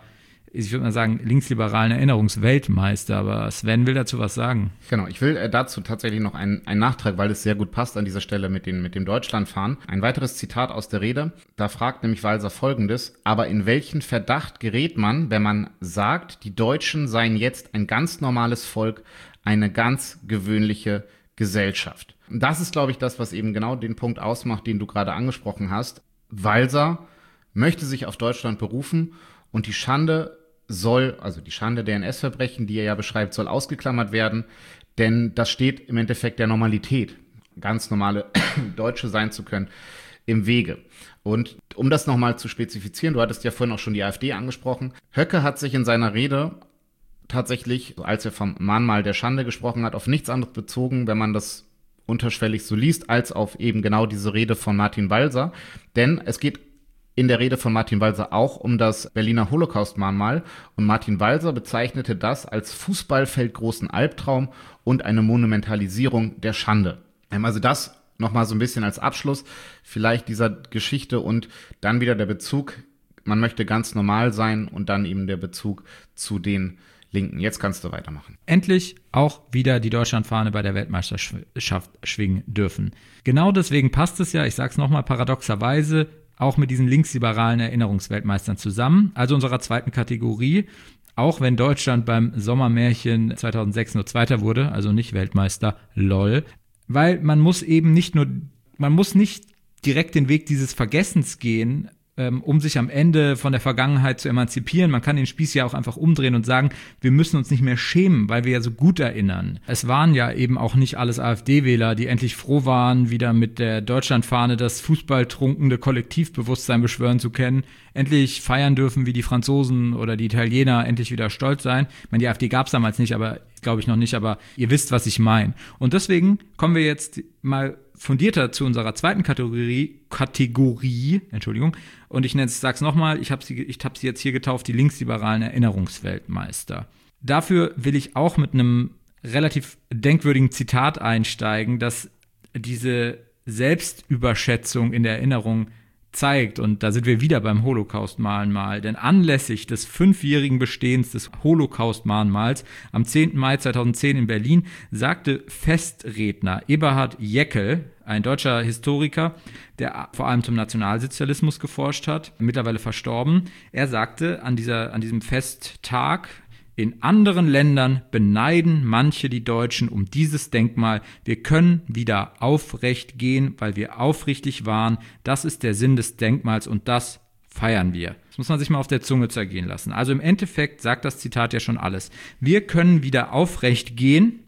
[SPEAKER 3] ich würde mal sagen, linksliberalen Erinnerungsweltmeister. Aber Sven will dazu was sagen.
[SPEAKER 4] Genau, ich will äh, dazu tatsächlich noch einen, einen Nachtrag, weil es sehr gut passt an dieser Stelle mit, den, mit dem Deutschlandfahren. Ein weiteres Zitat aus der Rede, da fragt nämlich Walser Folgendes: Aber in welchen Verdacht gerät man, wenn man sagt, die Deutschen seien jetzt ein ganz normales Volk, eine ganz gewöhnliche Gesellschaft? Und das ist, glaube ich, das, was eben genau den Punkt ausmacht, den du gerade angesprochen hast. Walser möchte sich auf Deutschland berufen und die Schande soll, also die Schande der N S-Verbrechen, die er ja beschreibt, soll ausgeklammert werden, denn das steht im Endeffekt der Normalität, ganz normale Deutsche sein zu können, im Wege. Und um das nochmal zu spezifizieren, du hattest ja vorhin auch schon die AfD angesprochen, Höcke hat sich in seiner Rede tatsächlich, als er vom Mahnmal der Schande gesprochen hat, auf nichts anderes bezogen, wenn man das unterschwellig so liest, als auf eben genau diese Rede von Martin Walser. Denn es geht in der Rede von Martin Walser auch um das Berliner Holocaust-Mahnmal. Und Martin Walser bezeichnete das als fußballfeldgroßen Albtraum und eine Monumentalisierung der Schande. Also das nochmal so ein bisschen als Abschluss vielleicht dieser Geschichte und dann wieder der Bezug, man möchte ganz normal sein und dann eben der Bezug zu den Linken. Jetzt kannst du weitermachen.
[SPEAKER 3] Endlich auch wieder die Deutschlandfahne bei der Weltmeisterschaft schwingen dürfen. Genau deswegen passt es ja, ich sag's nochmal, paradoxerweise auch mit diesen linksliberalen Erinnerungsweltmeistern zusammen, also unserer zweiten Kategorie, auch wenn Deutschland beim Sommermärchen zweitausendsechs nur Zweiter wurde, also nicht Weltmeister, lol, weil man muss eben nicht nur, man muss nicht direkt den Weg dieses Vergessens gehen, um sich am Ende von der Vergangenheit zu emanzipieren. Man kann den Spieß ja auch einfach umdrehen und sagen, wir müssen uns nicht mehr schämen, weil wir ja so gut erinnern. Es waren ja eben auch nicht alles AfD-Wähler, die endlich froh waren, wieder mit der Deutschlandfahne das fußballtrunkende Kollektivbewusstsein beschwören zu können, endlich feiern dürfen, wie die Franzosen oder die Italiener endlich wieder stolz sein. Ich meine, die AfD gab es damals nicht, aber glaube ich noch nicht, aber ihr wisst, was ich meine. Und deswegen kommen wir jetzt mal fundierter zu unserer zweiten Kategorie, Kategorie, Entschuldigung, und ich nenne es, sag's nochmal, ich habe sie, ich habe sie jetzt hier getauft, die linksliberalen Erinnerungsweltmeister. Dafür will ich auch mit einem relativ denkwürdigen Zitat einsteigen, das diese Selbstüberschätzung in der Erinnerung zeigt, und da sind wir wieder beim Holocaust-Mahnmal, denn anlässlich des fünfjährigen Bestehens des Holocaust-Mahnmals am zehnten Mai zweitausendzehn in Berlin sagte Festredner Eberhard Jäckel, ein deutscher Historiker, der vor allem zum Nationalsozialismus geforscht hat, mittlerweile verstorben, er sagte an dieser, an diesem Festtag: In anderen Ländern beneiden manche die Deutschen um dieses Denkmal. Wir können wieder aufrecht gehen, weil wir aufrichtig waren. Das ist der Sinn des Denkmals und das feiern wir. Das muss man sich mal auf der Zunge zergehen lassen. Also im Endeffekt sagt das Zitat ja schon alles. Wir können wieder aufrecht gehen,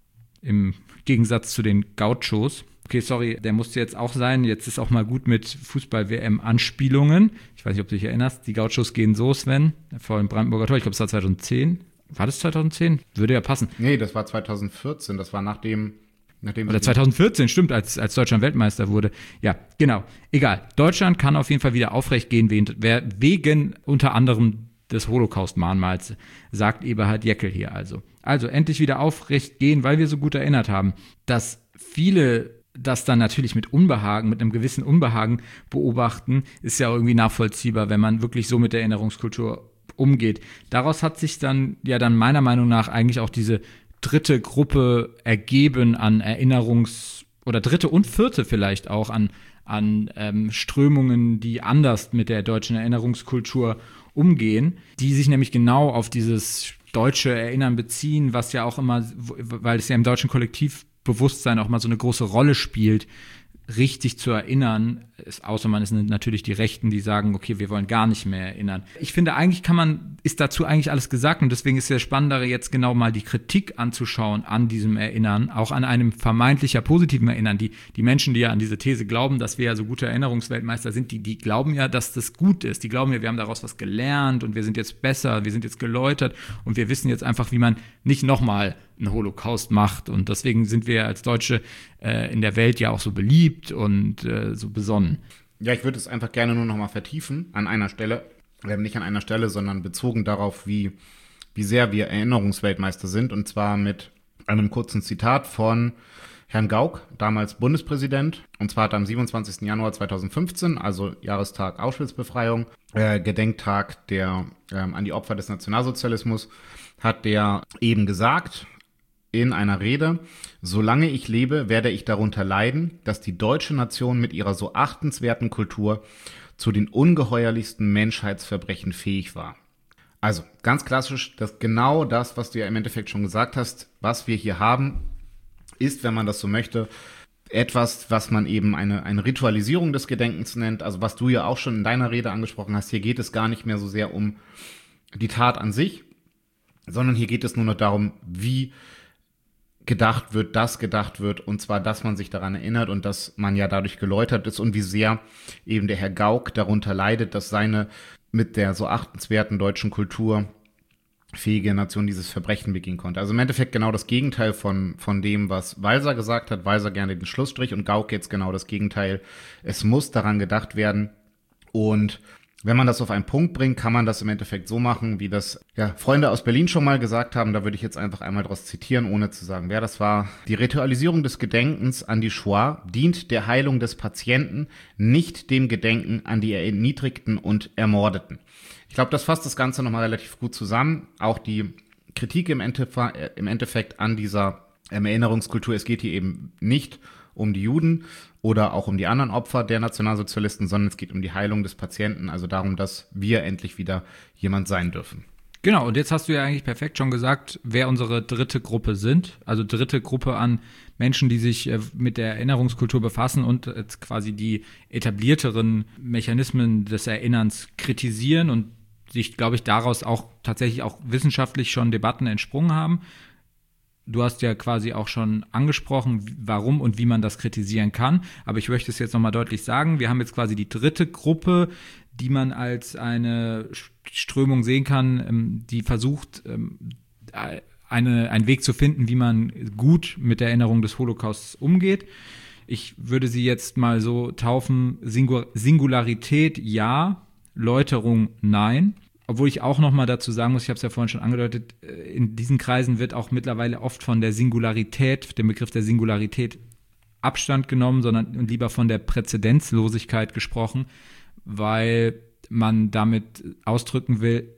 [SPEAKER 3] im Gegensatz zu den Gauchos. Okay, sorry, der musste jetzt auch sein. Jetzt ist auch mal gut mit Fußball-W M-Anspielungen. Ich weiß nicht, ob du dich erinnerst. Die Gauchos gehen so, Sven, vor dem Brandenburger Tor. Ich glaube, es war zweitausendzehn. War das zweitausendzehn? Würde ja passen.
[SPEAKER 4] Nee, das war zweitausendvierzehn. Das war nachdem... nachdem
[SPEAKER 3] Oder zweitausendvierzehn, stimmt, als, als Deutschland Weltmeister wurde. Ja, genau. Egal. Deutschland kann auf jeden Fall wieder aufrecht gehen, wegen unter anderem des Holocaust-Mahnmals, sagt Eberhard Jäckel hier also. Also endlich wieder aufrecht gehen, weil wir so gut erinnert haben, dass viele das dann natürlich mit Unbehagen, mit einem gewissen Unbehagen beobachten, ist ja irgendwie nachvollziehbar, wenn man wirklich so mit der Erinnerungskultur umgeht. Daraus hat sich dann ja dann meiner Meinung nach eigentlich auch diese dritte Gruppe ergeben an Erinnerungs- oder dritte und vierte vielleicht auch an, an ähm, Strömungen, die anders mit der deutschen Erinnerungskultur umgehen, die sich nämlich genau auf dieses deutsche Erinnern beziehen, was ja auch immer, weil es ja im deutschen Kollektivbewusstsein auch mal so eine große Rolle spielt, richtig zu erinnern, ist, außer man ist natürlich die Rechten, die sagen, okay, wir wollen gar nicht mehr erinnern. Ich finde, eigentlich kann man, ist dazu eigentlich alles gesagt, und deswegen ist es spannender, jetzt genau mal die Kritik anzuschauen an diesem Erinnern, auch an einem vermeintlicher positiven Erinnern. Die, die Menschen, die ja an diese These glauben, dass wir ja so gute Erinnerungsweltmeister sind, die, die glauben ja, dass das gut ist. Die glauben ja, wir haben daraus was gelernt und wir sind jetzt besser, wir sind jetzt geläutert und wir wissen jetzt einfach, wie man nicht nochmal einen Holocaust macht, und deswegen sind wir als Deutsche äh, in der Welt ja auch so beliebt und äh, so besonnen.
[SPEAKER 4] Ja, ich würde es einfach gerne nur noch mal vertiefen an einer Stelle, äh, nicht an einer Stelle, sondern bezogen darauf, wie, wie sehr wir Erinnerungsweltmeister sind, und zwar mit einem kurzen Zitat von Herrn Gauck, damals Bundespräsident, und zwar hat er am siebenundzwanzigsten Januar zweitausendfünfzehn, also Jahrestag Auschwitz-Befreiung, äh, Gedenktag der ähm, an die Opfer des Nationalsozialismus, hat der eben gesagt in einer Rede: Solange ich lebe, werde ich darunter leiden, dass die deutsche Nation mit ihrer so achtenswerten Kultur zu den ungeheuerlichsten Menschheitsverbrechen fähig war. Also ganz klassisch, dass genau das, was du ja im Endeffekt schon gesagt hast, was wir hier haben, ist, wenn man das so möchte, etwas, was man eben eine, eine Ritualisierung des Gedenkens nennt, also was du ja auch schon in deiner Rede angesprochen hast. Hier geht es gar nicht mehr so sehr um die Tat an sich, sondern hier geht es nur noch darum, wie gedacht wird, dass gedacht wird, und zwar, dass man sich daran erinnert und dass man ja dadurch geläutert ist und wie sehr eben der Herr Gauck darunter leidet, dass seine mit der so achtenswerten deutschen Kultur fähige Nation dieses Verbrechen begehen konnte. Also im Endeffekt genau das Gegenteil von, von dem, was Walser gesagt hat. Walser gerne den Schlussstrich und Gauck jetzt genau das Gegenteil. Es muss daran gedacht werden. Und wenn man das auf einen Punkt bringt, kann man das im Endeffekt so machen, wie das ja Freunde aus Berlin schon mal gesagt haben. Da würde ich jetzt einfach einmal daraus zitieren, ohne zu sagen, wer das war. Die Ritualisierung des Gedenkens an die Shoah dient der Heilung des Patienten, nicht dem Gedenken an die Erniedrigten und Ermordeten. Ich glaube, das fasst das Ganze nochmal relativ gut zusammen. Auch die Kritik im Endeffekt, im Endeffekt an dieser Erinnerungskultur. Es geht hier eben nicht um die Juden oder auch um die anderen Opfer der Nationalsozialisten, sondern es geht um die Heilung des Patienten, also darum, dass wir endlich wieder jemand sein dürfen.
[SPEAKER 3] Genau, und jetzt hast du ja eigentlich perfekt schon gesagt, wer unsere dritte Gruppe sind. Also dritte Gruppe an Menschen, die sich äh, mit der Erinnerungskultur befassen und jetzt quasi die etablierteren Mechanismen des Erinnerns kritisieren und sich, glaube ich, daraus auch tatsächlich auch wissenschaftlich schon Debatten entsprungen haben. Du hast ja quasi auch schon angesprochen, warum und wie man das kritisieren kann. Aber ich möchte es jetzt nochmal deutlich sagen. Wir haben jetzt quasi die dritte Gruppe, die man als eine Strömung sehen kann, die versucht, eine, einen Weg zu finden, wie man gut mit der Erinnerung des Holocausts umgeht. Ich würde sie jetzt mal so taufen: Singularität ja, Läuterung nein. Obwohl ich auch noch mal dazu sagen muss, ich habe es ja vorhin schon angedeutet, in diesen Kreisen wird auch mittlerweile oft von der Singularität, dem Begriff der Singularität Abstand genommen, sondern lieber von der Präzedenzlosigkeit gesprochen, weil man damit ausdrücken will,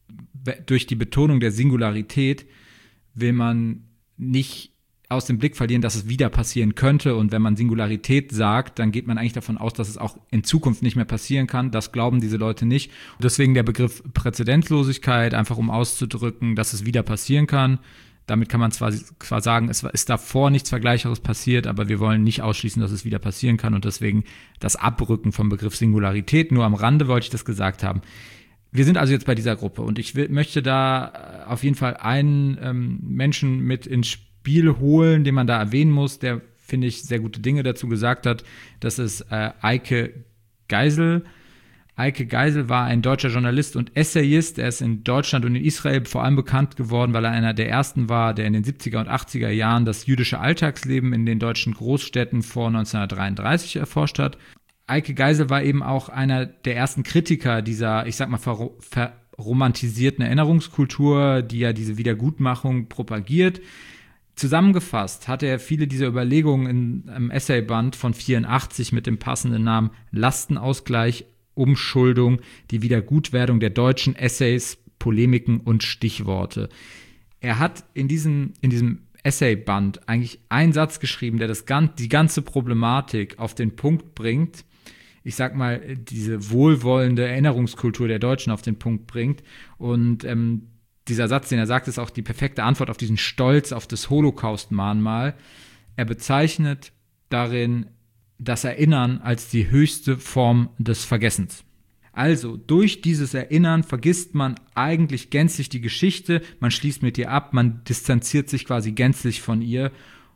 [SPEAKER 3] durch die Betonung der Singularität will man nicht aus dem Blick verlieren, dass es wieder passieren könnte. Und wenn man Singularität sagt, dann geht man eigentlich davon aus, dass es auch in Zukunft nicht mehr passieren kann. Das glauben diese Leute nicht. Und deswegen der Begriff Präzedenzlosigkeit, einfach um auszudrücken, dass es wieder passieren kann. Damit kann man zwar, zwar sagen, es ist davor nichts Vergleichbares passiert, aber wir wollen nicht ausschließen, dass es wieder passieren kann. Und deswegen das Abrücken vom Begriff Singularität. Nur am Rande wollte ich das gesagt haben. Wir sind also jetzt bei dieser Gruppe und ich will, möchte da auf jeden Fall einen ähm, Menschen mit ins Spiel Spiel holen, den man da erwähnen muss, der, finde ich, sehr gute Dinge dazu gesagt hat. Das ist äh, Eike Geisel. Eike Geisel war ein deutscher Journalist und Essayist. Er ist in Deutschland und in Israel vor allem bekannt geworden, weil er einer der ersten war, der in den siebziger und achtziger Jahren das jüdische Alltagsleben in den deutschen Großstädten vor neunzehnhundertdreiunddreißig erforscht hat. Eike Geisel war eben auch einer der ersten Kritiker dieser, ich sag mal, ver- verromantisierten Erinnerungskultur, die ja diese Wiedergutmachung propagiert. Zusammengefasst hat er viele dieser Überlegungen in einem Essayband von vierundachtzig mit dem passenden Namen Lastenausgleich, Umschuldung, die Wiedergutwerdung der deutschen Essays, Polemiken und Stichworte. Er hat in diesem, in diesem Essayband eigentlich einen Satz geschrieben, der das, die ganze Problematik auf den Punkt bringt. Ich sag mal, diese wohlwollende Erinnerungskultur der Deutschen auf den Punkt bringt. Und ähm, dieser Satz, den er sagt, ist auch die perfekte Antwort auf diesen Stolz auf das Holocaust-Mahnmal. Er bezeichnet darin das Erinnern als die höchste Form des Vergessens. Also, durch dieses Erinnern vergisst man eigentlich gänzlich die Geschichte, man schließt mit ihr ab, man distanziert sich quasi gänzlich von ihr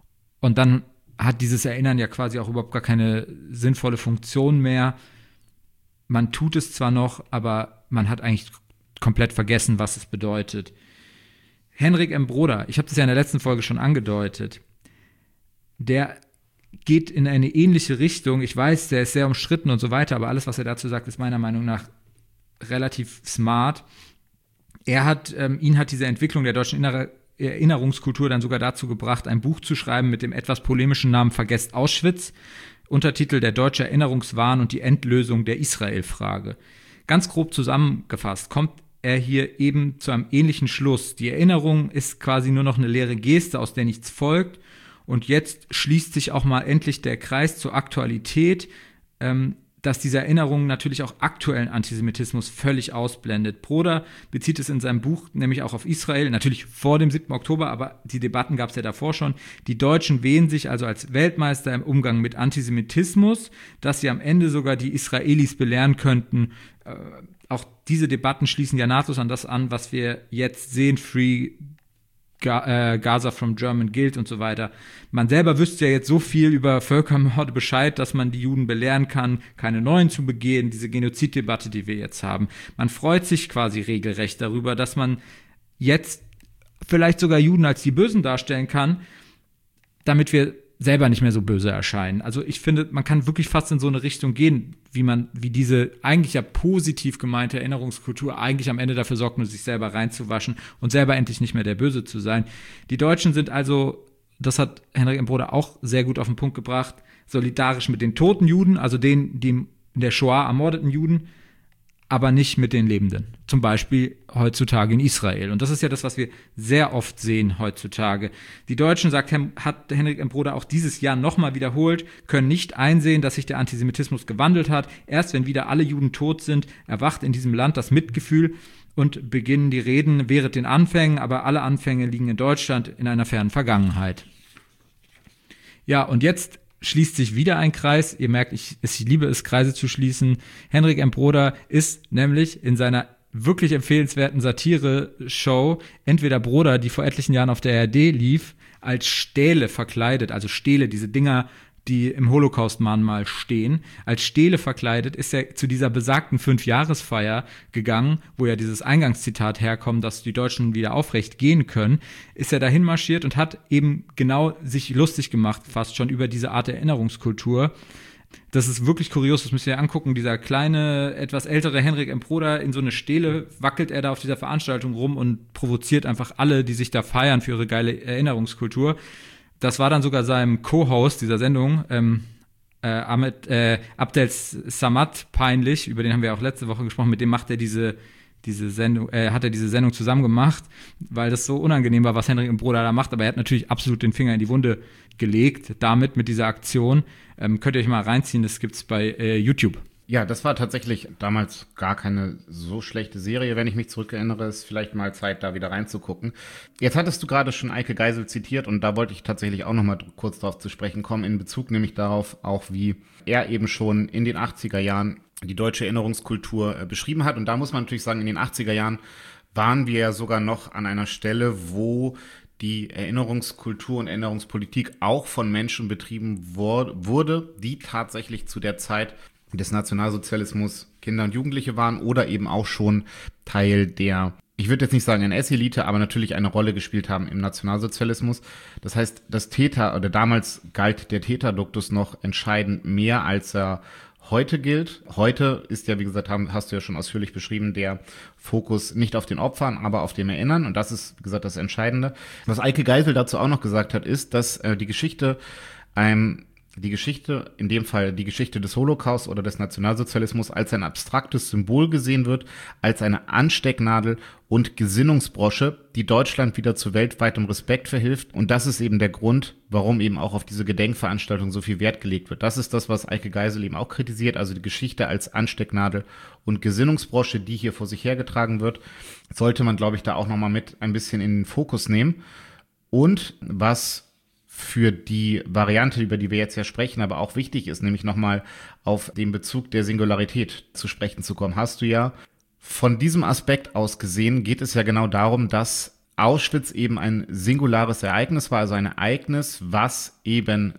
[SPEAKER 3] und dann hat dieses Erinnern ja quasi auch überhaupt gar keine sinnvolle Funktion mehr. Man tut es zwar noch, aber man hat eigentlich komplett vergessen, was es bedeutet. Henrik M. Broder, ich habe das ja in der letzten Folge schon angedeutet, der geht in eine ähnliche Richtung. Ich weiß, der ist sehr umstritten und so weiter, aber alles, was er dazu sagt, ist meiner Meinung nach relativ smart. Er hat, ähm, ihn hat diese Entwicklung der deutschen Innere Erinnerungskultur dann sogar dazu gebracht, ein Buch zu schreiben mit dem etwas polemischen Namen Vergesst Auschwitz, Untertitel Der deutsche Erinnerungswahn und die Endlösung der Israel-Frage. Ganz grob zusammengefasst kommt er hier eben zu einem ähnlichen Schluss. Die Erinnerung ist quasi nur noch eine leere Geste, aus der nichts folgt. Und jetzt schließt sich auch mal endlich der Kreis zur Aktualität, ähm, dass diese Erinnerung natürlich auch aktuellen Antisemitismus völlig ausblendet. Broder bezieht es in seinem Buch nämlich auch auf Israel, natürlich vor dem siebten Oktober, aber die Debatten gab es ja davor schon. Die Deutschen wähnen sich also als Weltmeister im Umgang mit Antisemitismus, dass sie am Ende sogar die Israelis belehren könnten. Äh, auch diese Debatten schließen ja nahtlos an das an, was wir jetzt sehen, Free Gaza from German Guild und so weiter. Man selber wüsste ja jetzt so viel über Völkermorde Bescheid, dass man die Juden belehren kann, keine neuen zu begehen, diese Genoziddebatte, die wir jetzt haben. Man freut sich quasi regelrecht darüber, dass man jetzt vielleicht sogar Juden als die Bösen darstellen kann, damit wir selber nicht mehr so böse erscheinen. Also ich finde, man kann wirklich fast in so eine Richtung gehen, wie man, wie diese eigentlich ja positiv gemeinte Erinnerungskultur eigentlich am Ende dafür sorgt, nur sich selber reinzuwaschen und selber endlich nicht mehr der Böse zu sein. Die Deutschen sind also, das hat Henrik M. Broder auch sehr gut auf den Punkt gebracht, solidarisch mit den toten Juden, also denen, die in der Shoah ermordeten Juden, aber nicht mit den Lebenden. Zum Beispiel heutzutage in Israel. Und das ist ja das, was wir sehr oft sehen heutzutage. Die Deutschen, sagt, hat Henrik M. Broder auch dieses Jahr nochmal wiederholt, können nicht einsehen, dass sich der Antisemitismus gewandelt hat. Erst wenn wieder alle Juden tot sind, erwacht in diesem Land das Mitgefühl und beginnen die Reden während den Anfängen, aber alle Anfänge liegen in Deutschland in einer fernen Vergangenheit. Ja, und jetzt schließt sich wieder ein Kreis. Ihr merkt, ich, ich liebe es, Kreise zu schließen. Henrik M. Broder ist nämlich in seiner wirklich empfehlenswerten Satire-Show Entweder Broder, die vor etlichen Jahren auf der A R D lief, als Stähle verkleidet, also Stähle, diese Dinger, die im Holocaust-Mahnmal stehen. Als Stähle verkleidet ist er zu dieser besagten Fünfjahresfeier gegangen, wo ja dieses Eingangszitat herkommt, dass die Deutschen wieder aufrecht gehen können, ist er dahin marschiert und hat eben genau sich lustig gemacht, fast schon über diese Art Erinnerungskultur. Das ist wirklich kurios, das müsst ihr angucken. Dieser kleine, etwas ältere Henrik M. Broder, in so eine Stele wackelt er da auf dieser Veranstaltung rum und provoziert einfach alle, die sich da feiern für ihre geile Erinnerungskultur. Das war dann sogar seinem Co-Host dieser Sendung, ähm, äh, Ahmed, äh, Abdel Samad, peinlich, über den haben wir auch letzte Woche gesprochen, mit dem macht er diese, diese Sendung, äh, hat er diese Sendung zusammen gemacht, weil das so unangenehm war, was Henrik M. Broder da macht, aber er hat natürlich absolut den Finger in die Wunde gelegt, damit, mit dieser Aktion. Ähm, könnt ihr euch mal reinziehen, das gibt's bei äh, YouTube.
[SPEAKER 4] Ja, das war tatsächlich damals gar keine so schlechte Serie, wenn ich mich zurückerinnere. Ist vielleicht mal Zeit, da wieder reinzugucken. Jetzt hattest du gerade schon Eike Geisel zitiert und da wollte ich tatsächlich auch noch mal kurz darauf zu sprechen kommen, in Bezug nämlich darauf, auch wie er eben schon in den achtziger Jahren die deutsche Erinnerungskultur äh, beschrieben hat. Und da muss man natürlich sagen, in den achtziger Jahren waren wir ja sogar noch an einer Stelle, wo die Erinnerungskultur und Erinnerungspolitik auch von Menschen betrieben wor- wurde, die tatsächlich zu der Zeit des Nationalsozialismus Kinder und Jugendliche waren oder eben auch schon Teil der, ich würde jetzt nicht sagen N S-Elite, aber natürlich eine Rolle gespielt haben im Nationalsozialismus. Das heißt, das Täter, oder damals galt der Täterduktus noch entscheidend mehr, als er heute gilt. Heute ist ja, wie gesagt, haben, hast du ja schon ausführlich beschrieben, der Fokus nicht auf den Opfern, aber auf dem Erinnern. Und das ist, wie gesagt, das Entscheidende. Was Eike Geisel dazu auch noch gesagt hat, ist, dass äh, die Geschichte einem die Geschichte, in dem Fall die Geschichte des Holocaust oder des Nationalsozialismus, als ein abstraktes Symbol gesehen wird, als eine Anstecknadel und Gesinnungsbrosche, die Deutschland wieder zu weltweitem Respekt verhilft. Und das ist eben der Grund, warum eben auch auf diese Gedenkveranstaltung so viel Wert gelegt wird. Das ist das, was Eike Geisel eben auch kritisiert, also die Geschichte als Anstecknadel und Gesinnungsbrosche, die hier vor sich hergetragen wird, sollte man, glaube ich, da auch nochmal mit ein bisschen in den Fokus nehmen. Und was für die Variante, über die wir jetzt ja sprechen, aber auch wichtig ist, nämlich nochmal auf den Bezug der Singularität zu sprechen zu kommen, hast du ja von diesem Aspekt aus gesehen, geht es ja genau darum, dass Auschwitz eben ein singulares Ereignis war, also ein Ereignis, was eben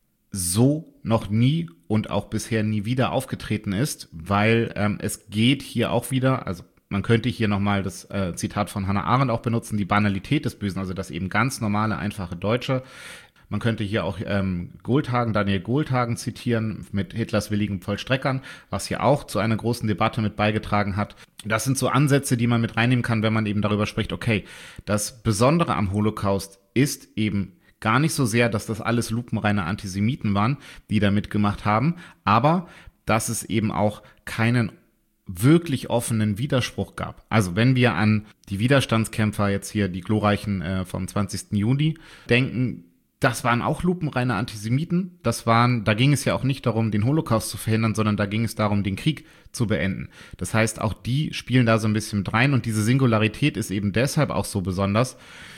[SPEAKER 4] so noch nie und auch bisher nie wieder aufgetreten ist, weil ähm, es geht hier auch wieder, also man könnte hier nochmal das äh, Zitat von Hannah Arendt auch benutzen, die Banalität des Bösen, also das eben ganz normale, einfache Deutsche. Man könnte hier auch ähm, Goldhagen, Daniel Goldhagen zitieren mit Hitlers willigen Vollstreckern, was hier auch zu einer großen Debatte mit beigetragen hat. Das sind so Ansätze, die man mit reinnehmen kann, wenn man eben darüber spricht, okay, das Besondere am Holocaust ist eben gar nicht so sehr, dass das alles lupenreine Antisemiten waren, die da mitgemacht haben, aber dass es eben auch keinen wirklich offenen Widerspruch gab. Also wenn wir an die Widerstandskämpfer jetzt hier, die glorreichen äh, vom zwanzigsten Juni denken, das waren auch lupenreine Antisemiten. Das waren, da ging es ja auch nicht darum, den Holocaust zu verhindern, sondern da ging es darum, den Krieg zu beenden. Das heißt, auch die spielen da so ein bisschen mit rein und diese Singularität ist eben deshalb auch so besonders,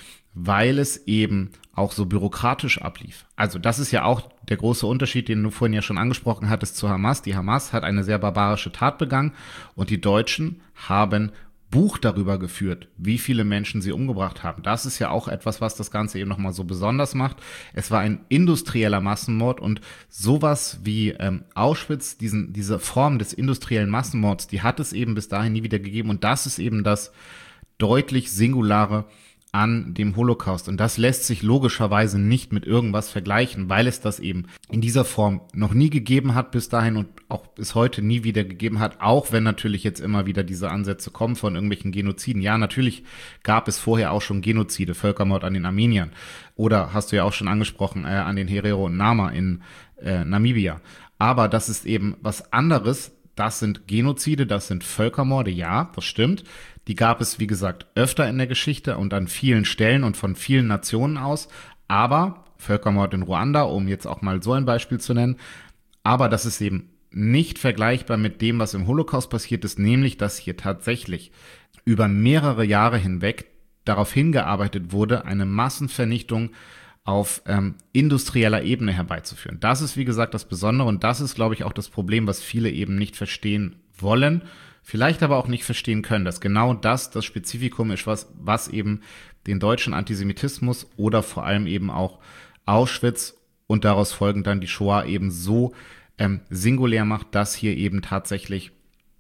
[SPEAKER 4] weil es eben auch so bürokratisch ablief. Also das ist ja auch der große Unterschied, den du vorhin ja schon angesprochen hattest zu Hamas. Die Hamas hat eine sehr barbarische Tat begangen und die Deutschen haben Buch darüber geführt, wie viele Menschen sie umgebracht haben. Das ist ja auch etwas, was das Ganze eben nochmal so besonders macht. Es war ein industrieller Massenmord und sowas wie ähm, Auschwitz, diesen, diese Form des industriellen Massenmords, die hat es eben bis dahin nie wieder gegeben und das ist eben das deutlich Singulare an dem Holocaust. Und das lässt sich logischerweise nicht mit irgendwas vergleichen, weil es das eben in dieser Form noch nie gegeben hat bis dahin und auch bis heute nie wieder gegeben hat, auch wenn natürlich jetzt immer wieder diese Ansätze kommen von irgendwelchen Genoziden. Ja, natürlich gab es vorher auch schon Genozide, Völkermord an den Armeniern oder, hast du ja auch schon angesprochen, äh, an den Herero und Nama in äh, Namibia. Aber das ist eben was anderes. Das sind Genozide, das sind Völkermorde, ja, das stimmt. Die gab es, wie gesagt, öfter in der Geschichte und an vielen Stellen und von vielen Nationen aus. Aber Völkermord in Ruanda, um jetzt auch mal so ein Beispiel zu nennen, aber das ist eben nicht vergleichbar mit dem, was im Holocaust passiert ist, nämlich, dass hier tatsächlich über mehrere Jahre hinweg darauf hingearbeitet wurde, eine Massenvernichtung auf ähm, industrieller Ebene herbeizuführen. Das ist, wie gesagt, das Besondere und das ist, glaube ich, auch das Problem, was viele eben nicht verstehen wollen, vielleicht aber auch nicht verstehen können, dass genau das das Spezifikum ist, was, was eben den deutschen Antisemitismus oder vor allem eben auch Auschwitz und daraus folgend dann die Shoah eben so ähm, singulär macht, dass hier eben tatsächlich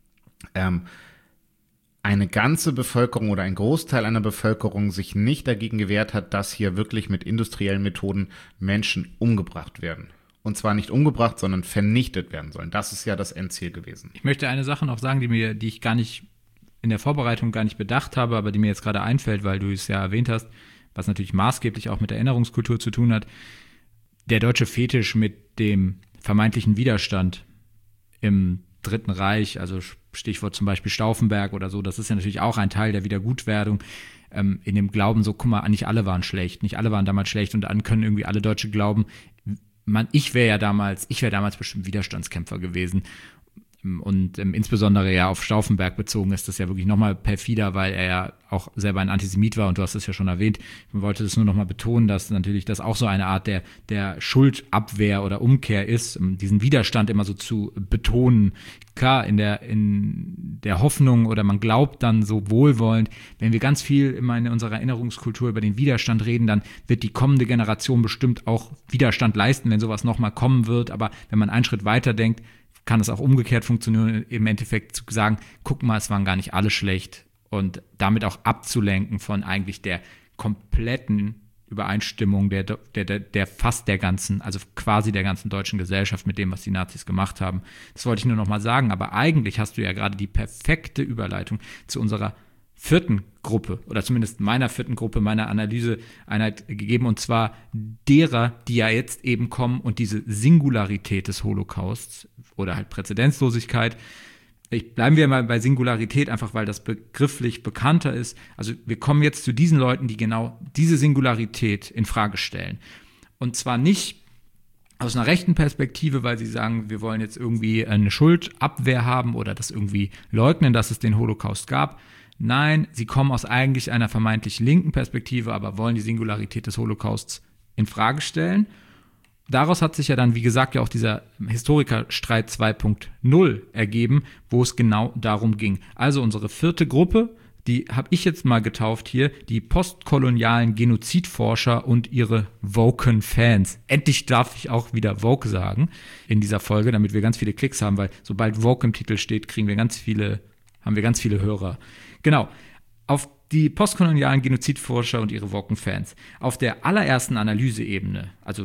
[SPEAKER 4] ähm, eine ganze Bevölkerung oder ein Großteil einer Bevölkerung sich nicht dagegen gewehrt hat, dass hier wirklich mit industriellen Methoden Menschen umgebracht werden. Und zwar nicht umgebracht, sondern vernichtet werden sollen. Das ist ja das Endziel gewesen.
[SPEAKER 3] Ich möchte eine Sache noch sagen, die mir, die ich gar nicht in der Vorbereitung gar nicht bedacht habe, aber die mir jetzt gerade einfällt, weil du es ja erwähnt hast, was natürlich maßgeblich auch mit der Erinnerungskultur zu tun hat. Der deutsche Fetisch mit dem vermeintlichen Widerstand im Dritten Reich, also Stichwort zum Beispiel Stauffenberg oder so, das ist ja natürlich auch ein Teil der Wiedergutwerdung, ähm, in dem Glauben so, guck mal, nicht alle waren schlecht, nicht alle waren damals schlecht und dann können irgendwie alle Deutsche glauben, man, ich wäre ja damals, ich wäre damals bestimmt Widerstandskämpfer gewesen. Und ähm, insbesondere ja auf Stauffenberg bezogen ist das ja wirklich nochmal perfider, weil er ja auch selber ein Antisemit war und du hast es ja schon erwähnt. Ich wollte das nur nochmal betonen, dass natürlich das auch so eine Art der, der Schuldabwehr oder Umkehr ist, um diesen Widerstand immer so zu betonen. Klar, in der, in der Hoffnung oder man glaubt dann so wohlwollend, wenn wir ganz viel immer in unserer Erinnerungskultur über den Widerstand reden, dann wird die kommende Generation bestimmt auch Widerstand leisten, wenn sowas nochmal kommen wird. Aber wenn man einen Schritt weiter denkt, kann es auch umgekehrt funktionieren, im Endeffekt zu sagen, guck mal, es waren gar nicht alle schlecht und damit auch abzulenken von eigentlich der kompletten Übereinstimmung der, der, der, der fast der ganzen, also quasi der ganzen deutschen Gesellschaft mit dem, was die Nazis gemacht haben. Das wollte ich nur noch mal sagen, aber eigentlich hast du ja gerade die perfekte Überleitung zu unserer vierten Gruppe oder zumindest meiner vierten Gruppe, meiner Analyseeinheit gegeben und zwar derer, die ja jetzt eben kommen und diese Singularität des Holocausts oder halt Präzedenzlosigkeit. Ich, bleiben wir mal bei Singularität, einfach weil das begrifflich bekannter ist. Also wir kommen jetzt zu diesen Leuten, die genau diese Singularität in Frage stellen. Und zwar nicht aus einer rechten Perspektive, weil sie sagen, wir wollen jetzt irgendwie eine Schuldabwehr haben oder das irgendwie leugnen, dass es den Holocaust gab. Nein, sie kommen aus eigentlich einer vermeintlich linken Perspektive, aber wollen die Singularität des Holocausts in Frage stellen. Daraus hat sich ja dann, wie gesagt, ja auch dieser Historikerstreit zwei Punkt null ergeben, wo es genau darum ging. Also unsere vierte Gruppe, die habe ich jetzt mal getauft hier, die postkolonialen Genozidforscher und ihre woken Fans. Endlich darf ich auch wieder woke sagen in dieser Folge, damit wir ganz viele Klicks haben, weil sobald woke im Titel steht, kriegen wir ganz viele, haben wir ganz viele Hörer. Genau. Auf Die postkolonialen Genozidforscher und ihre Woken-Fans. Auf der allerersten Analyseebene, also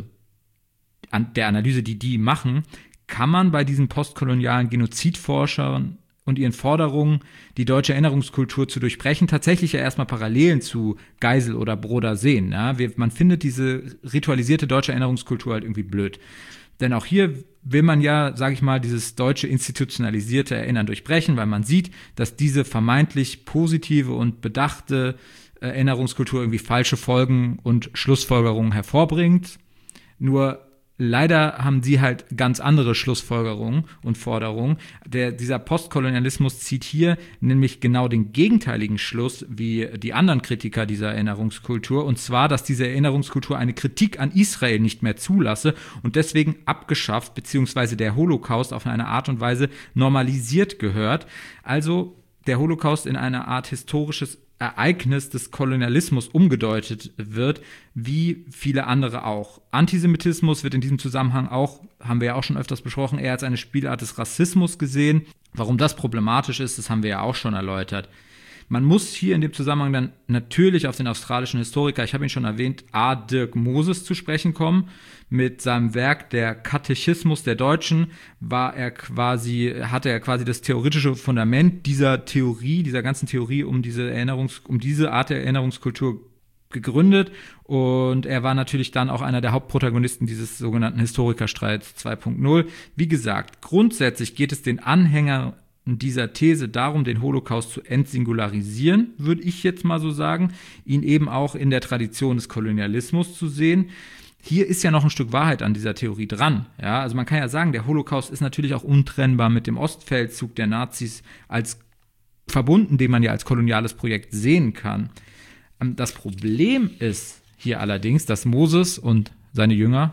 [SPEAKER 3] an der Analyse, die die machen, kann man bei diesen postkolonialen Genozidforschern und ihren Forderungen, die deutsche Erinnerungskultur zu durchbrechen, tatsächlich ja erstmal Parallelen zu Geisel oder Broder sehen. Ja? Wir, man findet diese ritualisierte deutsche Erinnerungskultur halt irgendwie blöd. Denn auch hier will man ja, sage ich mal, dieses deutsche institutionalisierte Erinnern durchbrechen, weil man sieht, dass diese vermeintlich positive und bedachte Erinnerungskultur irgendwie falsche Folgen und Schlussfolgerungen hervorbringt. Nur leider haben sie halt ganz andere Schlussfolgerungen und Forderungen. Der, dieser Postkolonialismus zieht hier nämlich genau den gegenteiligen Schluss wie die anderen Kritiker dieser Erinnerungskultur. Und zwar, dass diese Erinnerungskultur eine Kritik an Israel nicht mehr zulasse und deswegen abgeschafft bzw. der Holocaust auf eine Art und Weise normalisiert gehört. Also der Holocaust in eine Art historisches Ereignis des Kolonialismus umgedeutet wird, wie viele andere auch. Antisemitismus wird in diesem Zusammenhang auch, haben wir ja auch schon öfters besprochen, eher als eine Spielart des Rassismus gesehen. Warum das problematisch ist, das haben wir ja auch schon erläutert. Man muss hier in dem Zusammenhang dann natürlich auf den australischen Historiker, ich habe ihn schon erwähnt, A. Dirk Moses zu sprechen kommen. Mit seinem Werk Der Katechismus der Deutschen war er quasi, hatte er quasi das theoretische Fundament dieser Theorie, dieser ganzen Theorie um diese Erinnerungs, um diese Art der Erinnerungskultur gegründet. Und er war natürlich dann auch einer der Hauptprotagonisten dieses sogenannten Historikerstreits zwei Punkt null. Wie gesagt, grundsätzlich geht es den Anhängern dieser These darum, den Holocaust zu entsingularisieren, würde ich jetzt mal so sagen, ihn eben auch in der Tradition des Kolonialismus zu sehen. Hier ist ja noch ein Stück Wahrheit an dieser Theorie dran. Ja, also man kann ja sagen, der Holocaust ist natürlich auch untrennbar mit dem Ostfeldzug der Nazis als verbunden, den man ja als koloniales Projekt sehen kann. Das Problem ist hier allerdings, dass Moses und seine Jünger,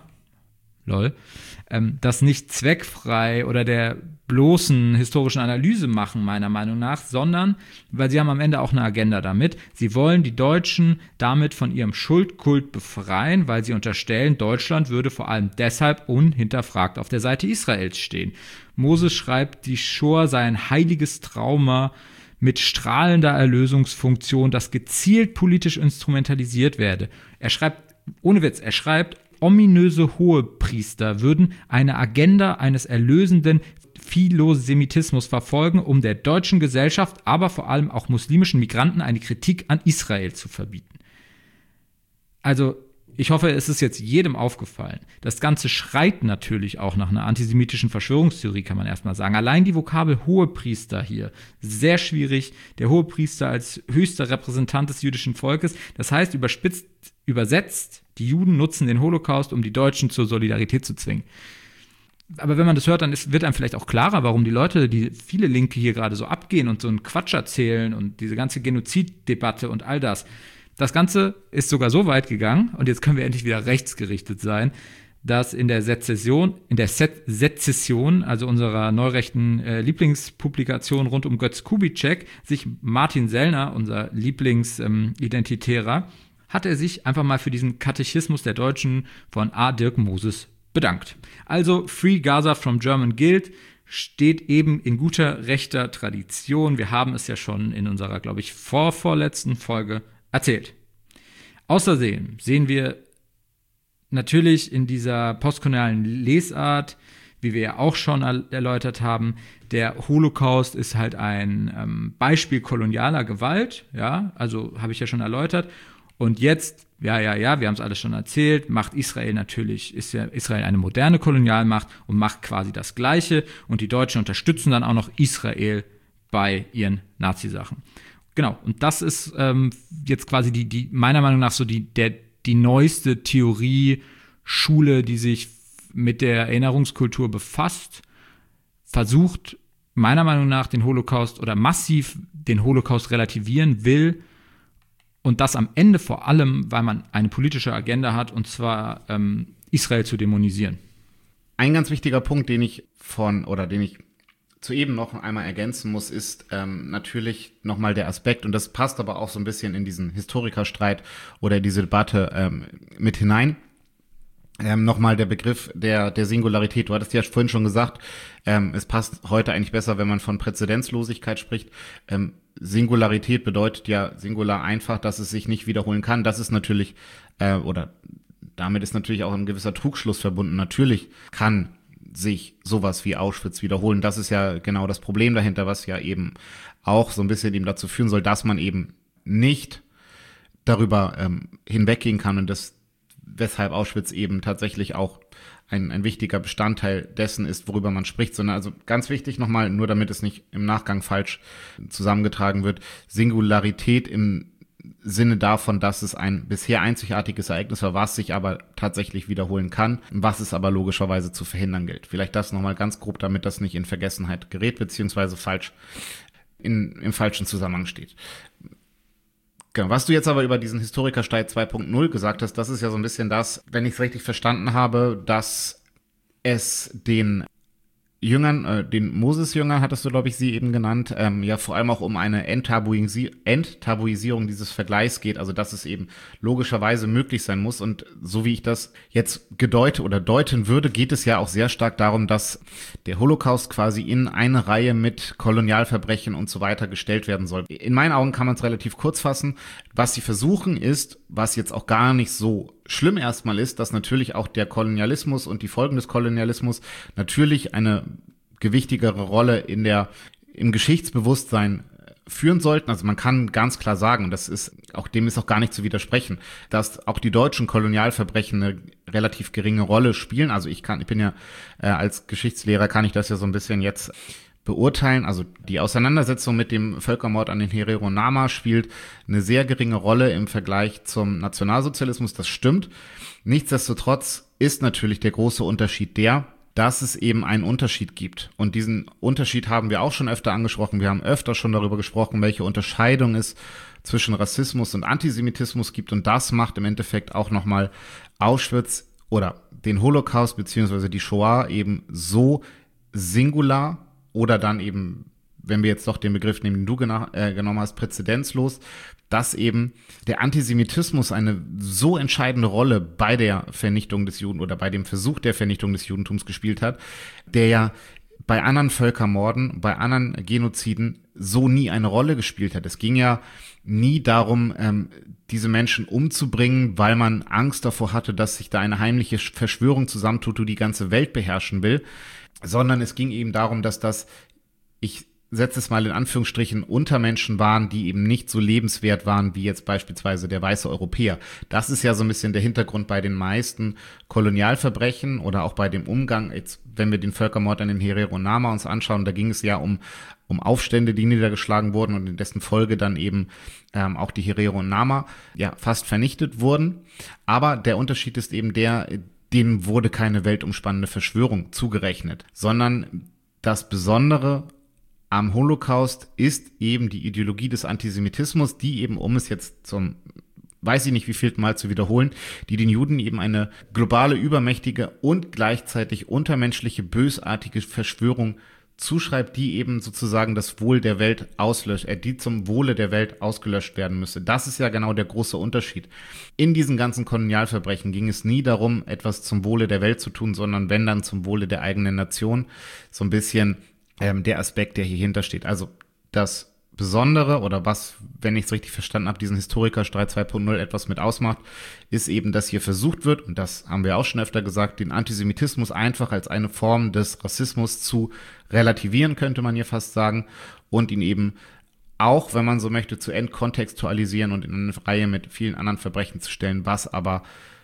[SPEAKER 3] lol, ähm, das nicht zweckfrei oder der bloßen historischen Analyse machen, meiner Meinung nach, sondern, weil sie haben am Ende auch eine Agenda damit, sie wollen die Deutschen damit von ihrem Schuldkult befreien, weil sie unterstellen, Deutschland würde vor allem deshalb unhinterfragt auf der Seite Israels stehen. Moses schreibt, die Shoah sei ein heiliges Trauma mit strahlender Erlösungsfunktion, das gezielt politisch instrumentalisiert werde. Er schreibt, ohne Witz, er schreibt, ominöse Hohepriester würden eine Agenda eines erlösenden Philosemitismus verfolgen, um der deutschen Gesellschaft, aber vor allem auch muslimischen Migranten eine Kritik an Israel zu verbieten. Also, ich hoffe, es ist jetzt jedem aufgefallen. Das Ganze schreit natürlich auch nach einer antisemitischen Verschwörungstheorie, kann man erstmal sagen. Allein die Vokabel Hohepriester hier, sehr schwierig. Der Hohepriester als höchster Repräsentant des jüdischen Volkes. Das heißt, überspitzt, übersetzt, die Juden nutzen den Holocaust, um die Deutschen zur Solidarität zu zwingen. Aber wenn man das hört, dann ist, wird einem vielleicht auch klarer, warum die Leute, die viele Linke hier gerade so abgehen und so einen Quatsch erzählen und diese ganze Genoziddebatte und all das. Das Ganze ist sogar so weit gegangen, und jetzt können wir endlich wieder rechtsgerichtet sein, dass in der Sezession, in der Sezession, also unserer neurechten äh, Lieblingspublikation rund um Götz Kubitschek, sich Martin Sellner, unser Lieblingsidentitärer, ähm, hat er sich einfach mal für diesen Katechismus der Deutschen von A. Dirk Moses bedankt. Also Free Gaza from German Guild steht eben in guter rechter Tradition. Wir haben es ja schon in unserer, glaube ich, vorvorletzten Folge erzählt. Außerdem sehen wir natürlich in dieser postkolonialen Lesart, wie wir ja auch schon erläutert haben, der Holocaust ist halt ein ähm, Beispiel kolonialer Gewalt, ja, also habe ich ja schon erläutert. Und jetzt, ja, ja, ja, wir haben es alles schon erzählt, macht Israel natürlich, ist ja Israel eine moderne Kolonialmacht und macht quasi das Gleiche. Und die Deutschen unterstützen dann auch noch Israel bei ihren Nazi-Sachen. Genau, und das ist ähm, jetzt quasi die, die, meiner Meinung nach so die, der, die neueste Theorie-Schule, die sich mit der Erinnerungskultur befasst, versucht, meiner Meinung nach, den Holocaust oder massiv den Holocaust relativieren will. Und das am Ende vor allem, weil man eine politische Agenda hat, und zwar ähm, Israel zu dämonisieren.
[SPEAKER 4] Ein ganz wichtiger Punkt, den ich von, oder den ich zu eben noch einmal ergänzen muss, ist ähm, natürlich nochmal der Aspekt, und das passt aber auch so ein bisschen in diesen Historikerstreit oder diese Debatte ähm, mit hinein. Ähm, nochmal der Begriff der, der Singularität. Du hattest ja vorhin schon gesagt, ähm, es passt heute eigentlich besser, wenn man von Präzedenzlosigkeit spricht. Ähm, Singularität bedeutet ja singular einfach, dass es sich nicht wiederholen kann. Das ist natürlich, äh, oder damit ist natürlich auch ein gewisser Trugschluss verbunden. Natürlich kann sich sowas wie Auschwitz wiederholen. Das ist ja genau das Problem dahinter, was ja eben auch so ein bisschen eben dazu führen soll, dass man eben nicht darüber ähm, hinweggehen kann und das weshalb Auschwitz eben tatsächlich auch ein, ein wichtiger Bestandteil dessen ist, worüber man spricht, sondern also ganz wichtig nochmal, nur damit es nicht im Nachgang falsch zusammengetragen wird, Singularität im Sinne davon, dass es ein bisher einzigartiges Ereignis war, was sich aber tatsächlich wiederholen kann, was es aber logischerweise zu verhindern gilt. Vielleicht das nochmal ganz grob, damit das nicht in Vergessenheit gerät, beziehungsweise falsch in, im falschen Zusammenhang steht. Genau, was du jetzt aber über diesen Historikerstreit zwei Punkt null gesagt hast, das ist ja so ein bisschen das, wenn ich es richtig verstanden habe, dass es den Jüngern, äh, den Moses-Jüngern, hattest du, glaube ich, sie eben genannt, ähm, ja vor allem auch um eine Enttabuisi- Enttabuisierung dieses Vergleichs geht, also dass es eben logischerweise möglich sein muss. Und so wie ich das jetzt gedeute oder deuten würde, geht es ja auch sehr stark darum, dass der Holocaust quasi in eine Reihe mit Kolonialverbrechen und so weiter gestellt werden soll. In meinen Augen kann man es relativ kurz fassen. Was sie versuchen ist, was jetzt auch gar nicht so schlimm erstmal ist, dass natürlich auch der Kolonialismus und die Folgen des Kolonialismus natürlich eine gewichtigere Rolle in der, im Geschichtsbewusstsein führen sollten. Also man kann ganz klar sagen, und das ist, auch dem ist auch gar nicht zu widersprechen, dass auch die deutschen Kolonialverbrechen eine relativ geringe Rolle spielen. Also ich kann, ich bin ja, äh, als Geschichtslehrer kann ich das ja so ein bisschen jetzt beurteilen. Also die Auseinandersetzung mit dem Völkermord an den Herero Nama spielt eine sehr geringe Rolle im Vergleich zum Nationalsozialismus. Das stimmt. Nichtsdestotrotz ist natürlich der große Unterschied der, dass es eben einen Unterschied gibt. Und diesen Unterschied haben wir auch schon öfter angesprochen. Wir haben öfter schon darüber gesprochen, welche Unterscheidung es zwischen Rassismus und Antisemitismus gibt. Und das macht im Endeffekt auch nochmal Auschwitz oder den Holocaust beziehungsweise die Shoah eben so singular oder dann eben, wenn wir jetzt doch den Begriff nehmen, den du gena- äh, genommen hast, präzedenzlos, dass eben der Antisemitismus eine so entscheidende Rolle bei der Vernichtung des Juden oder bei dem Versuch der Vernichtung des Judentums gespielt hat, der ja bei anderen Völkermorden, bei anderen Genoziden so nie eine Rolle gespielt hat. Es ging ja nie darum, ähm, diese Menschen umzubringen, weil man Angst davor hatte, dass sich da eine heimliche Verschwörung zusammentut, die die ganze Welt beherrschen will, sondern es ging eben darum, dass das, ich setze es mal in Anführungsstrichen, Untermenschen waren, die eben nicht so lebenswert waren wie jetzt beispielsweise der weiße Europäer. Das ist ja so ein bisschen der Hintergrund bei den meisten Kolonialverbrechen oder auch bei dem Umgang, jetzt wenn wir den Völkermord an den Herero Nama uns anschauen, da ging es ja um um Aufstände, die niedergeschlagen wurden und in dessen Folge dann eben ähm, auch die Herero Nama ja fast vernichtet wurden. Aber der Unterschied ist eben der, denen wurde keine weltumspannende Verschwörung zugerechnet, sondern das Besondere am Holocaust ist eben die Ideologie des Antisemitismus, die eben, um es jetzt zum, weiß ich nicht wie vielten Mal zu wiederholen, die den Juden eben eine globale, übermächtige und gleichzeitig untermenschliche, bösartige Verschwörung zuschreibt, die eben sozusagen das Wohl der Welt auslöscht, äh, die zum Wohle der Welt ausgelöscht werden müsse. Das ist ja genau der große Unterschied. In diesen ganzen Kolonialverbrechen ging es nie darum, etwas zum Wohle der Welt zu tun, sondern wenn dann zum Wohle der eigenen Nation. So ein bisschen ähm, der Aspekt, der hier hintersteht. Also das Besondere oder was, wenn ich es richtig verstanden habe, diesen Historikerstreit zwei Punkt null etwas mit ausmacht, ist eben, dass hier versucht wird, und das haben wir auch schon öfter gesagt, den Antisemitismus einfach als eine Form des Rassismus zu relativieren, könnte man hier fast sagen, und ihn eben auch, wenn man so möchte, zu entkontextualisieren und in eine Reihe mit vielen anderen Verbrechen zu stellen, was aber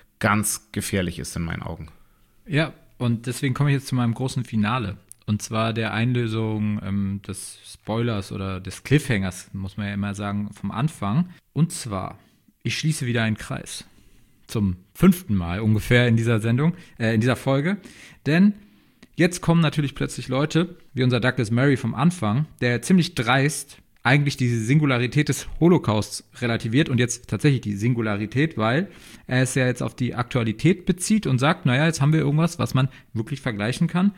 [SPEAKER 4] ganz gefährlich ist in meinen Augen.
[SPEAKER 3] Ja, und deswegen komme ich jetzt zu meinem großen Finale. Und zwar der Einlösung ähm, des Spoilers oder des Cliffhangers, muss man ja immer sagen, vom Anfang. Und zwar, ich schließe wieder einen Kreis. Zum fünften Mal ungefähr in dieser Sendung, äh, in dieser Folge. Denn jetzt kommen natürlich plötzlich Leute, wie unser Douglas Murray vom Anfang, der ziemlich dreist eigentlich diese Singularität des Holocausts relativiert und jetzt tatsächlich die Singularität, weil er es ja jetzt auf die Aktualität bezieht und sagt, naja, jetzt haben wir irgendwas, was man wirklich vergleichen kann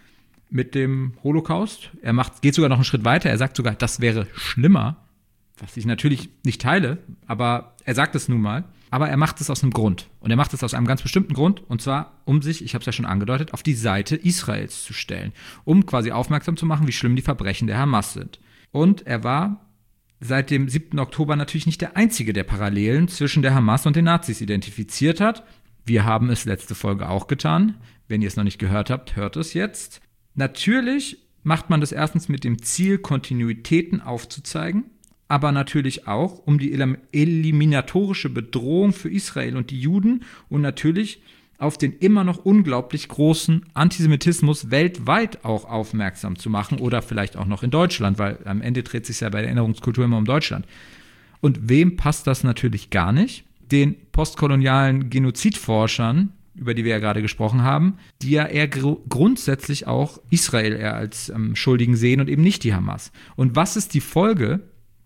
[SPEAKER 3] mit dem Holocaust. Er macht, geht sogar noch einen Schritt weiter. Er sagt sogar, das wäre schlimmer, was ich natürlich nicht teile, aber Er sagt es nun mal, aber er macht es aus einem Grund. Und er macht es aus einem ganz bestimmten Grund, und zwar, um sich, ich habe es ja schon angedeutet, auf die Seite Israels zu stellen, um quasi aufmerksam zu machen, wie schlimm die Verbrechen der Hamas sind. Und er war seit dem siebten Oktober natürlich nicht der Einzige, der Parallelen zwischen der Hamas und den Nazis identifiziert hat. Wir haben es letzte Folge auch getan. Wenn ihr es noch nicht gehört habt, hört es jetzt. Natürlich macht man das erstens mit dem Ziel, Kontinuitäten aufzuzeigen, aber natürlich auch, um die eliminatorische Bedrohung für Israel und die Juden und natürlich auf den immer noch unglaublich großen Antisemitismus weltweit auch aufmerksam zu machen oder vielleicht auch noch in Deutschland, weil am Ende dreht es sich ja bei der Erinnerungskultur immer um Deutschland. Und wem passt das natürlich gar nicht? Den postkolonialen Genozidforschern, über die wir ja gerade gesprochen haben, die ja eher gr- grundsätzlich auch Israel eher als ähm, Schuldigen sehen und eben nicht die Hamas. Und was ist die Folge?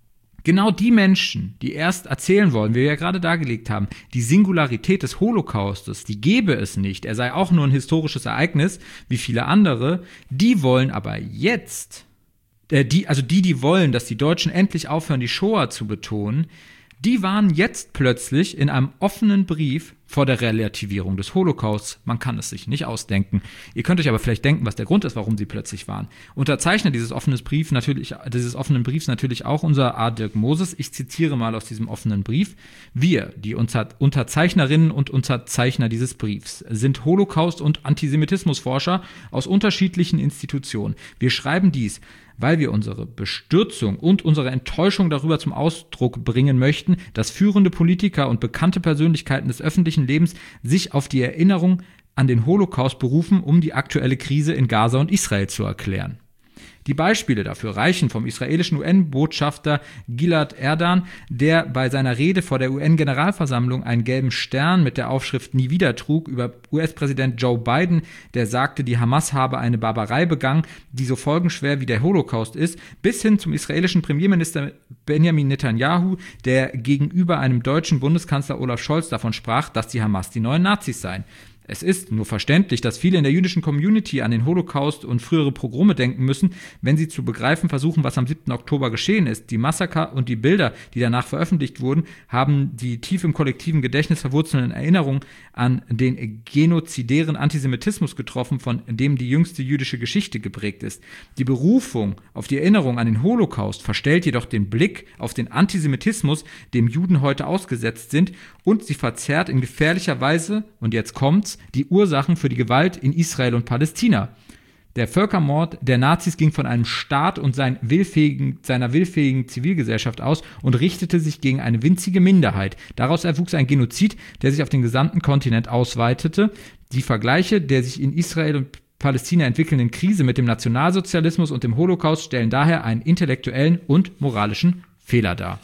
[SPEAKER 3] Genau die Menschen, die erst erzählen wollen, wie wir ja gerade dargelegt haben, die Singularität des Holocaustes, die gäbe es nicht, er sei auch nur ein historisches Ereignis, wie viele andere, die wollen aber jetzt, äh, die, also die, die wollen, dass die Deutschen endlich aufhören, die Shoah zu betonen, die waren jetzt plötzlich in einem offenen Brief vor der Relativierung des Holocausts. Man kann es sich nicht ausdenken. Ihr könnt euch aber vielleicht denken, was der Grund ist, warum sie plötzlich waren. Unterzeichner dieses offenen Briefs natürlich, dieses offenen Briefs natürlich auch unser A. Dirk Moses. Ich zitiere mal aus diesem offenen Brief. Wir, die Unter- Unterzeichnerinnen und Unterzeichner dieses Briefs, sind Holocaust- und Antisemitismusforscher aus unterschiedlichen Institutionen. Wir schreiben dies, weil wir unsere Bestürzung und unsere Enttäuschung darüber zum Ausdruck bringen möchten, dass führende Politiker und bekannte Persönlichkeiten des öffentlichen Lebens sich auf die Erinnerung an den Holocaust berufen, um die aktuelle Krise in Gaza und Israel zu erklären. Die Beispiele dafür reichen vom israelischen U N-Botschafter Gilad Erdan, der bei seiner Rede vor der U N-Generalversammlung einen gelben Stern mit der Aufschrift Nie wieder trug, über U S-Präsident Joe Biden, der sagte, die Hamas habe eine Barbarei begangen, die so folgenschwer wie der Holocaust ist, bis hin zum israelischen Premierminister Benjamin Netanyahu, der gegenüber einem deutschen Bundeskanzler Olaf Scholz davon sprach, dass die Hamas die neuen Nazis seien. Es ist nur verständlich, dass viele in der jüdischen Community an den Holocaust und frühere Pogrome denken müssen, wenn sie zu begreifen versuchen, was am siebten Oktober geschehen ist. Die Massaker und die Bilder, die danach veröffentlicht wurden, haben die tief im kollektiven Gedächtnis verwurzelnden Erinnerungen an den genozidären Antisemitismus getroffen, von dem die jüngste jüdische Geschichte geprägt ist. Die Berufung auf die Erinnerung an den Holocaust verstellt jedoch den Blick auf den Antisemitismus, dem Juden heute ausgesetzt sind, und sie verzerrt in gefährlicher Weise, und jetzt kommt's, die Ursachen für die Gewalt in Israel und Palästina. Der Völkermord der Nazis ging von einem Staat und seinen willfähigen, seiner willfähigen Zivilgesellschaft aus und richtete sich gegen eine winzige Minderheit. Daraus erwuchs ein Genozid, der sich auf den gesamten Kontinent ausweitete. Die Vergleiche der sich in Israel und Palästina entwickelnden Krise mit dem Nationalsozialismus und dem Holocaust stellen daher einen intellektuellen und moralischen Fehler dar.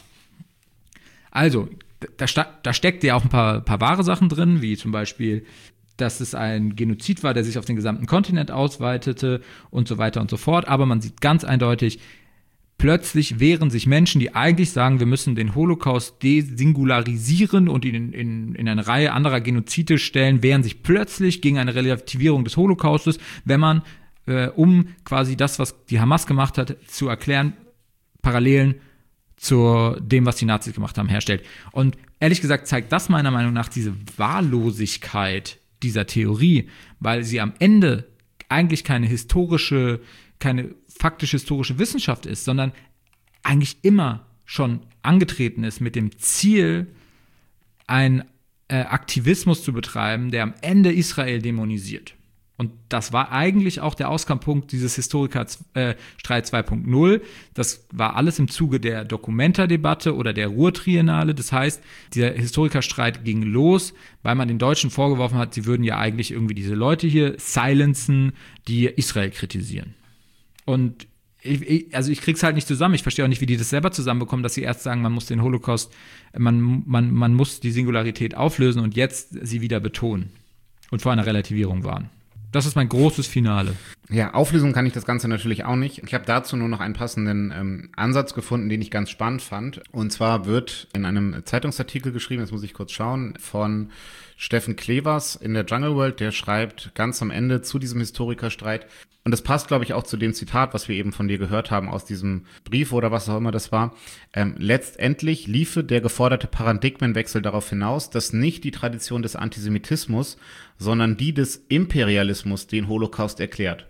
[SPEAKER 3] Also, da, da steckt ja auch ein paar, paar wahre Sachen drin, wie zum Beispiel, dass es ein Genozid war, der sich auf den gesamten Kontinent ausweitete und so weiter und so fort. Aber man sieht ganz eindeutig, plötzlich wehren sich Menschen, die eigentlich sagen, wir müssen den Holocaust desingularisieren und ihn in, in, in eine Reihe anderer Genozide stellen, wehren sich plötzlich gegen eine Relativierung des Holocaustes, wenn man, äh, um quasi das, was die Hamas gemacht hat, zu erklären, Parallelen zu dem, was die Nazis gemacht haben, herstellt. Und ehrlich gesagt zeigt das meiner Meinung nach diese Wahllosigkeit dieser Theorie, weil sie am Ende eigentlich keine historische, keine faktisch-historische Wissenschaft ist, sondern eigentlich immer schon angetreten ist mit dem Ziel, einen äh, Aktivismus zu betreiben, der am Ende Israel dämonisiert. Und das war eigentlich auch der Ausgangspunkt dieses Historikerstreit zwei Punkt null. Das war alles im Zuge der Documenta-Debatte oder der Ruhr-Triennale. Das heißt, der Historikerstreit ging los, weil man den Deutschen vorgeworfen hat, sie würden ja eigentlich irgendwie diese Leute hier silenzen, die Israel kritisieren. Und ich, ich, also ich krieg's halt nicht zusammen. Ich verstehe auch nicht, wie die das selber zusammenbekommen, dass sie erst sagen, man muss den Holocaust, man, man, man muss die Singularität auflösen und jetzt sie wieder betonen und vor einer Relativierung warnen. Das ist mein großes Finale.
[SPEAKER 4] Ja, Auflösung kann ich das Ganze natürlich auch nicht. Ich habe dazu nur noch einen passenden ähm, Ansatz gefunden, den ich ganz spannend fand. Und zwar wird in einem Zeitungsartikel geschrieben, jetzt muss ich kurz schauen, von Steffen Klevers in der Jungle World, der schreibt ganz am Ende zu diesem Historikerstreit. Und das passt, glaube ich, auch zu dem Zitat, was wir eben von dir gehört haben aus diesem Brief oder was auch immer das war. Ähm, letztendlich liefe der geforderte Paradigmenwechsel darauf hinaus, dass nicht die Tradition des Antisemitismus, sondern die des Imperialismus den Holocaust erklärt.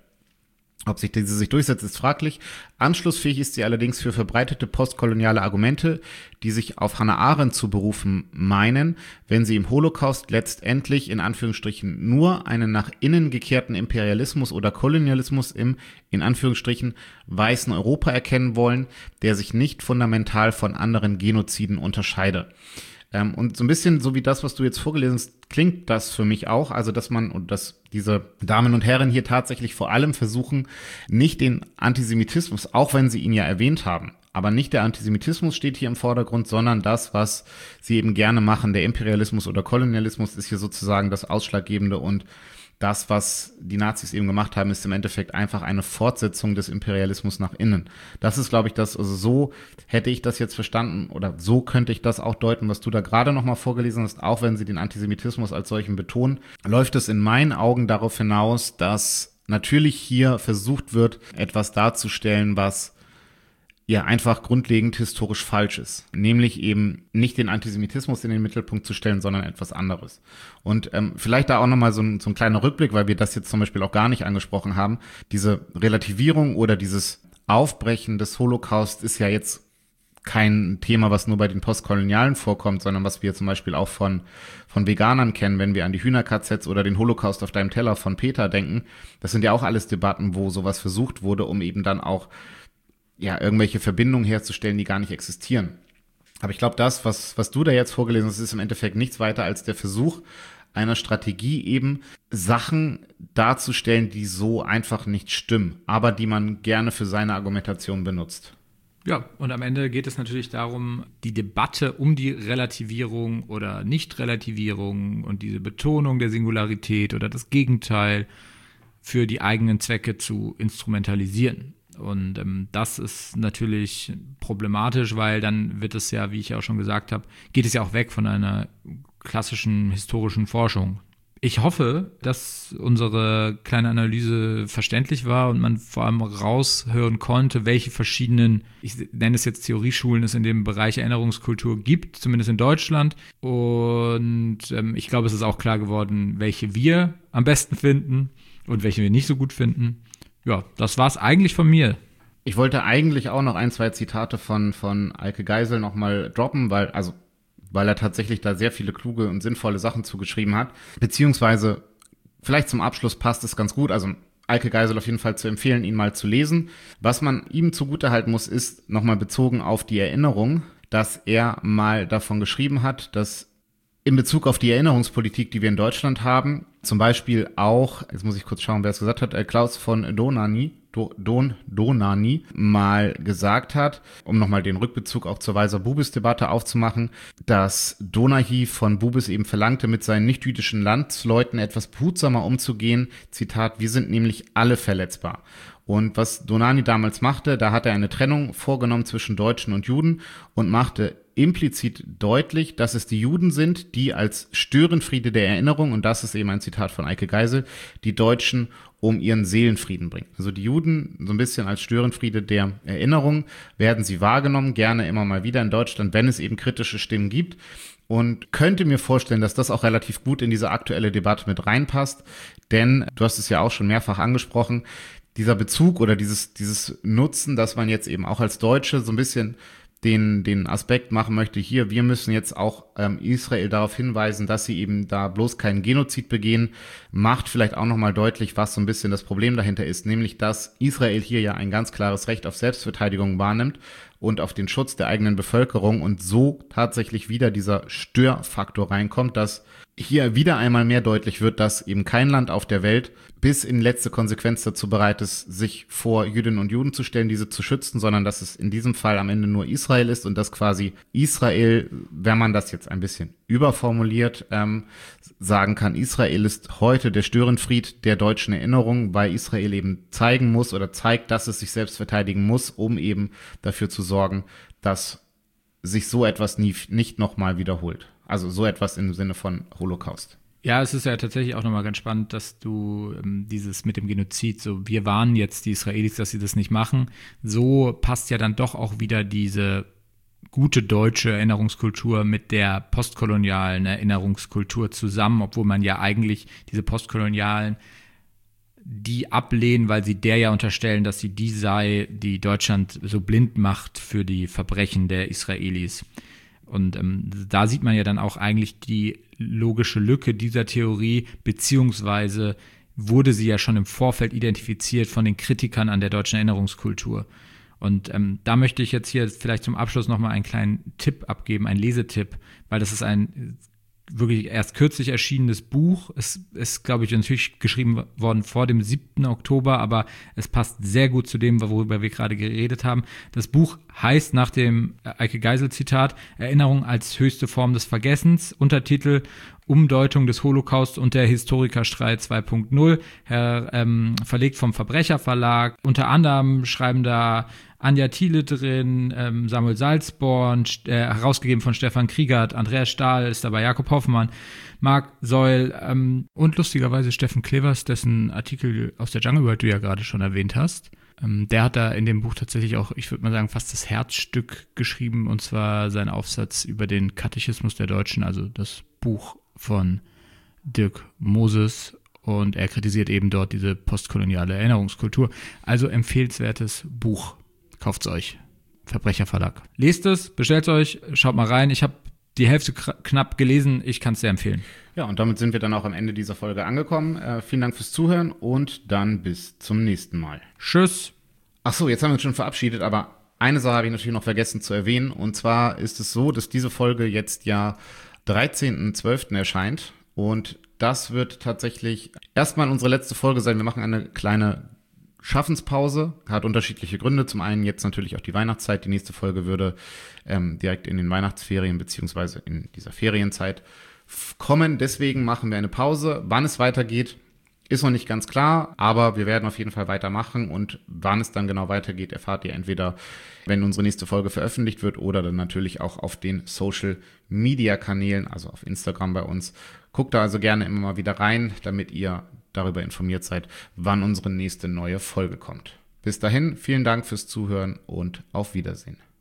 [SPEAKER 4] Ob sich diese sich durchsetzt, ist fraglich. Anschlussfähig ist sie allerdings für verbreitete postkoloniale Argumente, die sich auf Hannah Arendt zu berufen meinen, wenn sie im Holocaust letztendlich in Anführungsstrichen nur einen nach innen gekehrten Imperialismus oder Kolonialismus im in Anführungsstrichen weißen Europa erkennen wollen, der sich nicht fundamental von anderen Genoziden unterscheide. Ähm, und so ein bisschen so wie das, was du jetzt vorgelesen hast, klingt das für mich auch, also dass man und dass diese Damen und Herren hier tatsächlich vor allem versuchen, nicht den Antisemitismus, auch wenn sie ihn ja erwähnt haben, aber nicht der Antisemitismus steht hier im Vordergrund, sondern das, was sie eben gerne machen, der Imperialismus oder Kolonialismus ist hier sozusagen das Ausschlaggebende und das, was die Nazis eben gemacht haben, ist im Endeffekt einfach eine Fortsetzung des Imperialismus nach innen. Das ist, glaube ich, das, also so hätte ich das jetzt verstanden oder so könnte ich das auch deuten, was du da gerade nochmal vorgelesen hast, auch wenn sie den Antisemitismus als solchen betonen, läuft es in meinen Augen darauf hinaus, dass natürlich hier versucht wird, etwas darzustellen, was ja einfach grundlegend historisch falsch ist. Nämlich eben nicht den Antisemitismus in den Mittelpunkt zu stellen, sondern etwas anderes. Und ähm, vielleicht da auch nochmal so ein, so ein kleiner Rückblick, weil wir das jetzt zum Beispiel auch gar nicht angesprochen haben. Diese Relativierung oder dieses Aufbrechen des Holocaust ist ja jetzt kein Thema, was nur bei den Postkolonialen vorkommt, sondern was wir zum Beispiel auch von, von Veganern kennen, wenn wir an die Hühner-K Zs oder den Holocaust auf deinem Teller von Peter denken. Das sind ja auch alles Debatten, wo sowas versucht wurde, um eben dann auch ja, irgendwelche Verbindungen herzustellen, die gar nicht existieren. Aber ich glaube, das, was, was du da jetzt vorgelesen hast, ist im Endeffekt nichts weiter als der Versuch einer Strategie, eben Sachen darzustellen, die so einfach nicht stimmen, aber die man gerne für seine Argumentation benutzt.
[SPEAKER 3] Ja, und am Ende geht es natürlich darum, die Debatte um die Relativierung oder Nicht-Relativierung und diese Betonung der Singularität oder das Gegenteil für die eigenen Zwecke zu instrumentalisieren. Und ähm, das ist natürlich problematisch, weil dann wird es ja, wie ich auch schon gesagt habe, geht es ja auch weg von einer klassischen historischen Forschung. Ich hoffe, dass unsere kleine Analyse verständlich war und man vor allem raushören konnte, welche verschiedenen, ich nenne es jetzt Theorieschulen, es in dem Bereich Erinnerungskultur gibt, zumindest in Deutschland. Und ähm, ich glaube, es ist auch klar geworden, welche wir am besten finden und welche wir nicht so gut finden. Ja, das war's eigentlich von mir.
[SPEAKER 4] Ich wollte eigentlich auch noch ein, zwei Zitate von, von Eike Geisel nochmal droppen, weil, also, weil er tatsächlich da sehr viele kluge und sinnvolle Sachen zugeschrieben hat. Beziehungsweise, vielleicht zum Abschluss passt es ganz gut. Also, Eike Geisel auf jeden Fall zu empfehlen, ihn mal zu lesen. Was man ihm zugutehalten muss, ist nochmal bezogen auf die Erinnerung, dass er mal davon geschrieben hat, dass in Bezug auf die Erinnerungspolitik, die wir in Deutschland haben, zum Beispiel auch, jetzt muss ich kurz schauen, wer es gesagt hat, Klaus von Donani, Do, Don, Donani mal gesagt hat, um nochmal den Rückbezug auch zur Walser-Bubis-Debatte aufzumachen, dass Donahi von Bubis eben verlangte, mit seinen nicht-jüdischen Landsleuten etwas behutsamer umzugehen. Zitat, wir sind nämlich alle verletzbar. Und was Donani damals machte, da hat er eine Trennung vorgenommen zwischen Deutschen und Juden und machte implizit deutlich, dass es die Juden sind, die als Störenfriede der Erinnerung, und das ist eben ein Zitat von Eike Geisel, die Deutschen um ihren Seelenfrieden bringen. Also die Juden so ein bisschen als Störenfriede der Erinnerung werden sie wahrgenommen, gerne immer mal wieder in Deutschland, wenn es eben kritische Stimmen gibt. Und könnte mir vorstellen, dass das auch relativ gut in diese aktuelle Debatte mit reinpasst, denn du hast es ja auch schon mehrfach angesprochen, dieser Bezug oder dieses, dieses Nutzen, dass man jetzt eben auch als Deutsche so ein bisschen den, den Aspekt machen möchte, hier, wir müssen jetzt auch ähm, Israel darauf hinweisen, dass sie eben da bloß keinen Genozid begehen, macht vielleicht auch nochmal deutlich, was so ein bisschen das Problem dahinter ist, nämlich, dass Israel hier ja ein ganz klares Recht auf Selbstverteidigung wahrnimmt und auf den Schutz der eigenen Bevölkerung und so tatsächlich wieder dieser Störfaktor reinkommt, dass hier wieder einmal mehr deutlich wird, dass eben kein Land auf der Welt bis in letzte Konsequenz dazu bereit ist, sich vor Jüdinnen und Juden zu stellen, diese zu schützen, sondern dass es in diesem Fall am Ende nur Israel ist und dass quasi Israel, wenn man das jetzt ein bisschen überformuliert ähm, sagen kann, Israel ist heute der Störenfried der deutschen Erinnerung, weil Israel eben zeigen muss oder zeigt, dass es sich selbst verteidigen muss, um eben dafür zu sorgen, dass sich so etwas nie, nicht nochmal wiederholt. Also so etwas im Sinne von Holocaust.
[SPEAKER 3] Ja, es ist ja tatsächlich auch nochmal ganz spannend, dass du ähm, dieses mit dem Genozid, so wir warnen jetzt die Israelis, dass sie das nicht machen, so passt ja dann doch auch wieder diese gute deutsche Erinnerungskultur mit der postkolonialen Erinnerungskultur zusammen, obwohl man ja eigentlich diese postkolonialen, die ablehnen, weil sie der ja unterstellen, dass sie die sei, die Deutschland so blind macht für die Verbrechen der Israelis. Und ähm, da sieht man ja dann auch eigentlich die logische Lücke dieser Theorie, beziehungsweise wurde sie ja schon im Vorfeld identifiziert von den Kritikern an der deutschen Erinnerungskultur. Und ähm, da möchte ich jetzt hier vielleicht zum Abschluss nochmal einen kleinen Tipp abgeben, einen Lesetipp, weil das ist ein wirklich erst kürzlich erschienenes Buch. Es ist, glaube ich, natürlich geschrieben worden vor dem siebten Oktober, aber es passt sehr gut zu dem, worüber wir gerade geredet haben. Das Buch heißt nach dem Eike Geisel-Zitat Erinnerung als höchste Form des Vergessens, Untertitel Umdeutung des Holocaust und der Historikerstreit zwei Punkt null, Herr, ähm, verlegt vom Verbrecherverlag. Unter anderem schreiben da Anja Thiele drin, ähm, Samuel Salzborn, äh, herausgegeben von Stefan Kriegert, Andreas Stahl ist dabei, Jakob Hoffmann, Marc Seul ähm, und lustigerweise Steffen Klevers, dessen Artikel aus der Jungle World du ja gerade schon erwähnt hast. Ähm, der hat da in dem Buch tatsächlich auch, ich würde mal sagen, fast das Herzstück geschrieben, und zwar sein Aufsatz über den Katechismus der Deutschen, also das Buch von Dirk Moses, und er kritisiert eben dort diese postkoloniale Erinnerungskultur. Also empfehlenswertes Buch. Kauft's euch. Verbrecherverlag. Lest es, bestellt euch, schaut mal rein. Ich habe die Hälfte knapp gelesen. Ich kann es sehr empfehlen.
[SPEAKER 4] Ja, und damit sind wir dann auch am Ende dieser Folge angekommen. Äh, vielen Dank fürs Zuhören und dann bis zum nächsten Mal.
[SPEAKER 3] Tschüss.
[SPEAKER 4] Ach so, jetzt haben wir uns schon verabschiedet, aber eine Sache habe ich natürlich noch vergessen zu erwähnen. Und zwar ist es so, dass diese Folge jetzt ja dreizehnten zwölften erscheint. Und das wird tatsächlich erstmal unsere letzte Folge sein. Wir machen eine kleine Schaffenspause, hat unterschiedliche Gründe. Zum einen jetzt natürlich auch die Weihnachtszeit. Die nächste Folge würde ähm, direkt in den Weihnachtsferien beziehungsweise in dieser Ferienzeit f- kommen. Deswegen machen wir eine Pause. Wann es weitergeht, ist noch nicht ganz klar, aber wir werden auf jeden Fall weitermachen, und wann es dann genau weitergeht, erfahrt ihr entweder, wenn unsere nächste Folge veröffentlicht wird, oder dann natürlich auch auf den Social-Media-Kanälen, also auf Instagram bei uns. Guckt da also gerne immer mal wieder rein, damit ihr darüber informiert seid, wann unsere nächste neue Folge kommt. Bis dahin, vielen Dank fürs Zuhören und auf Wiedersehen.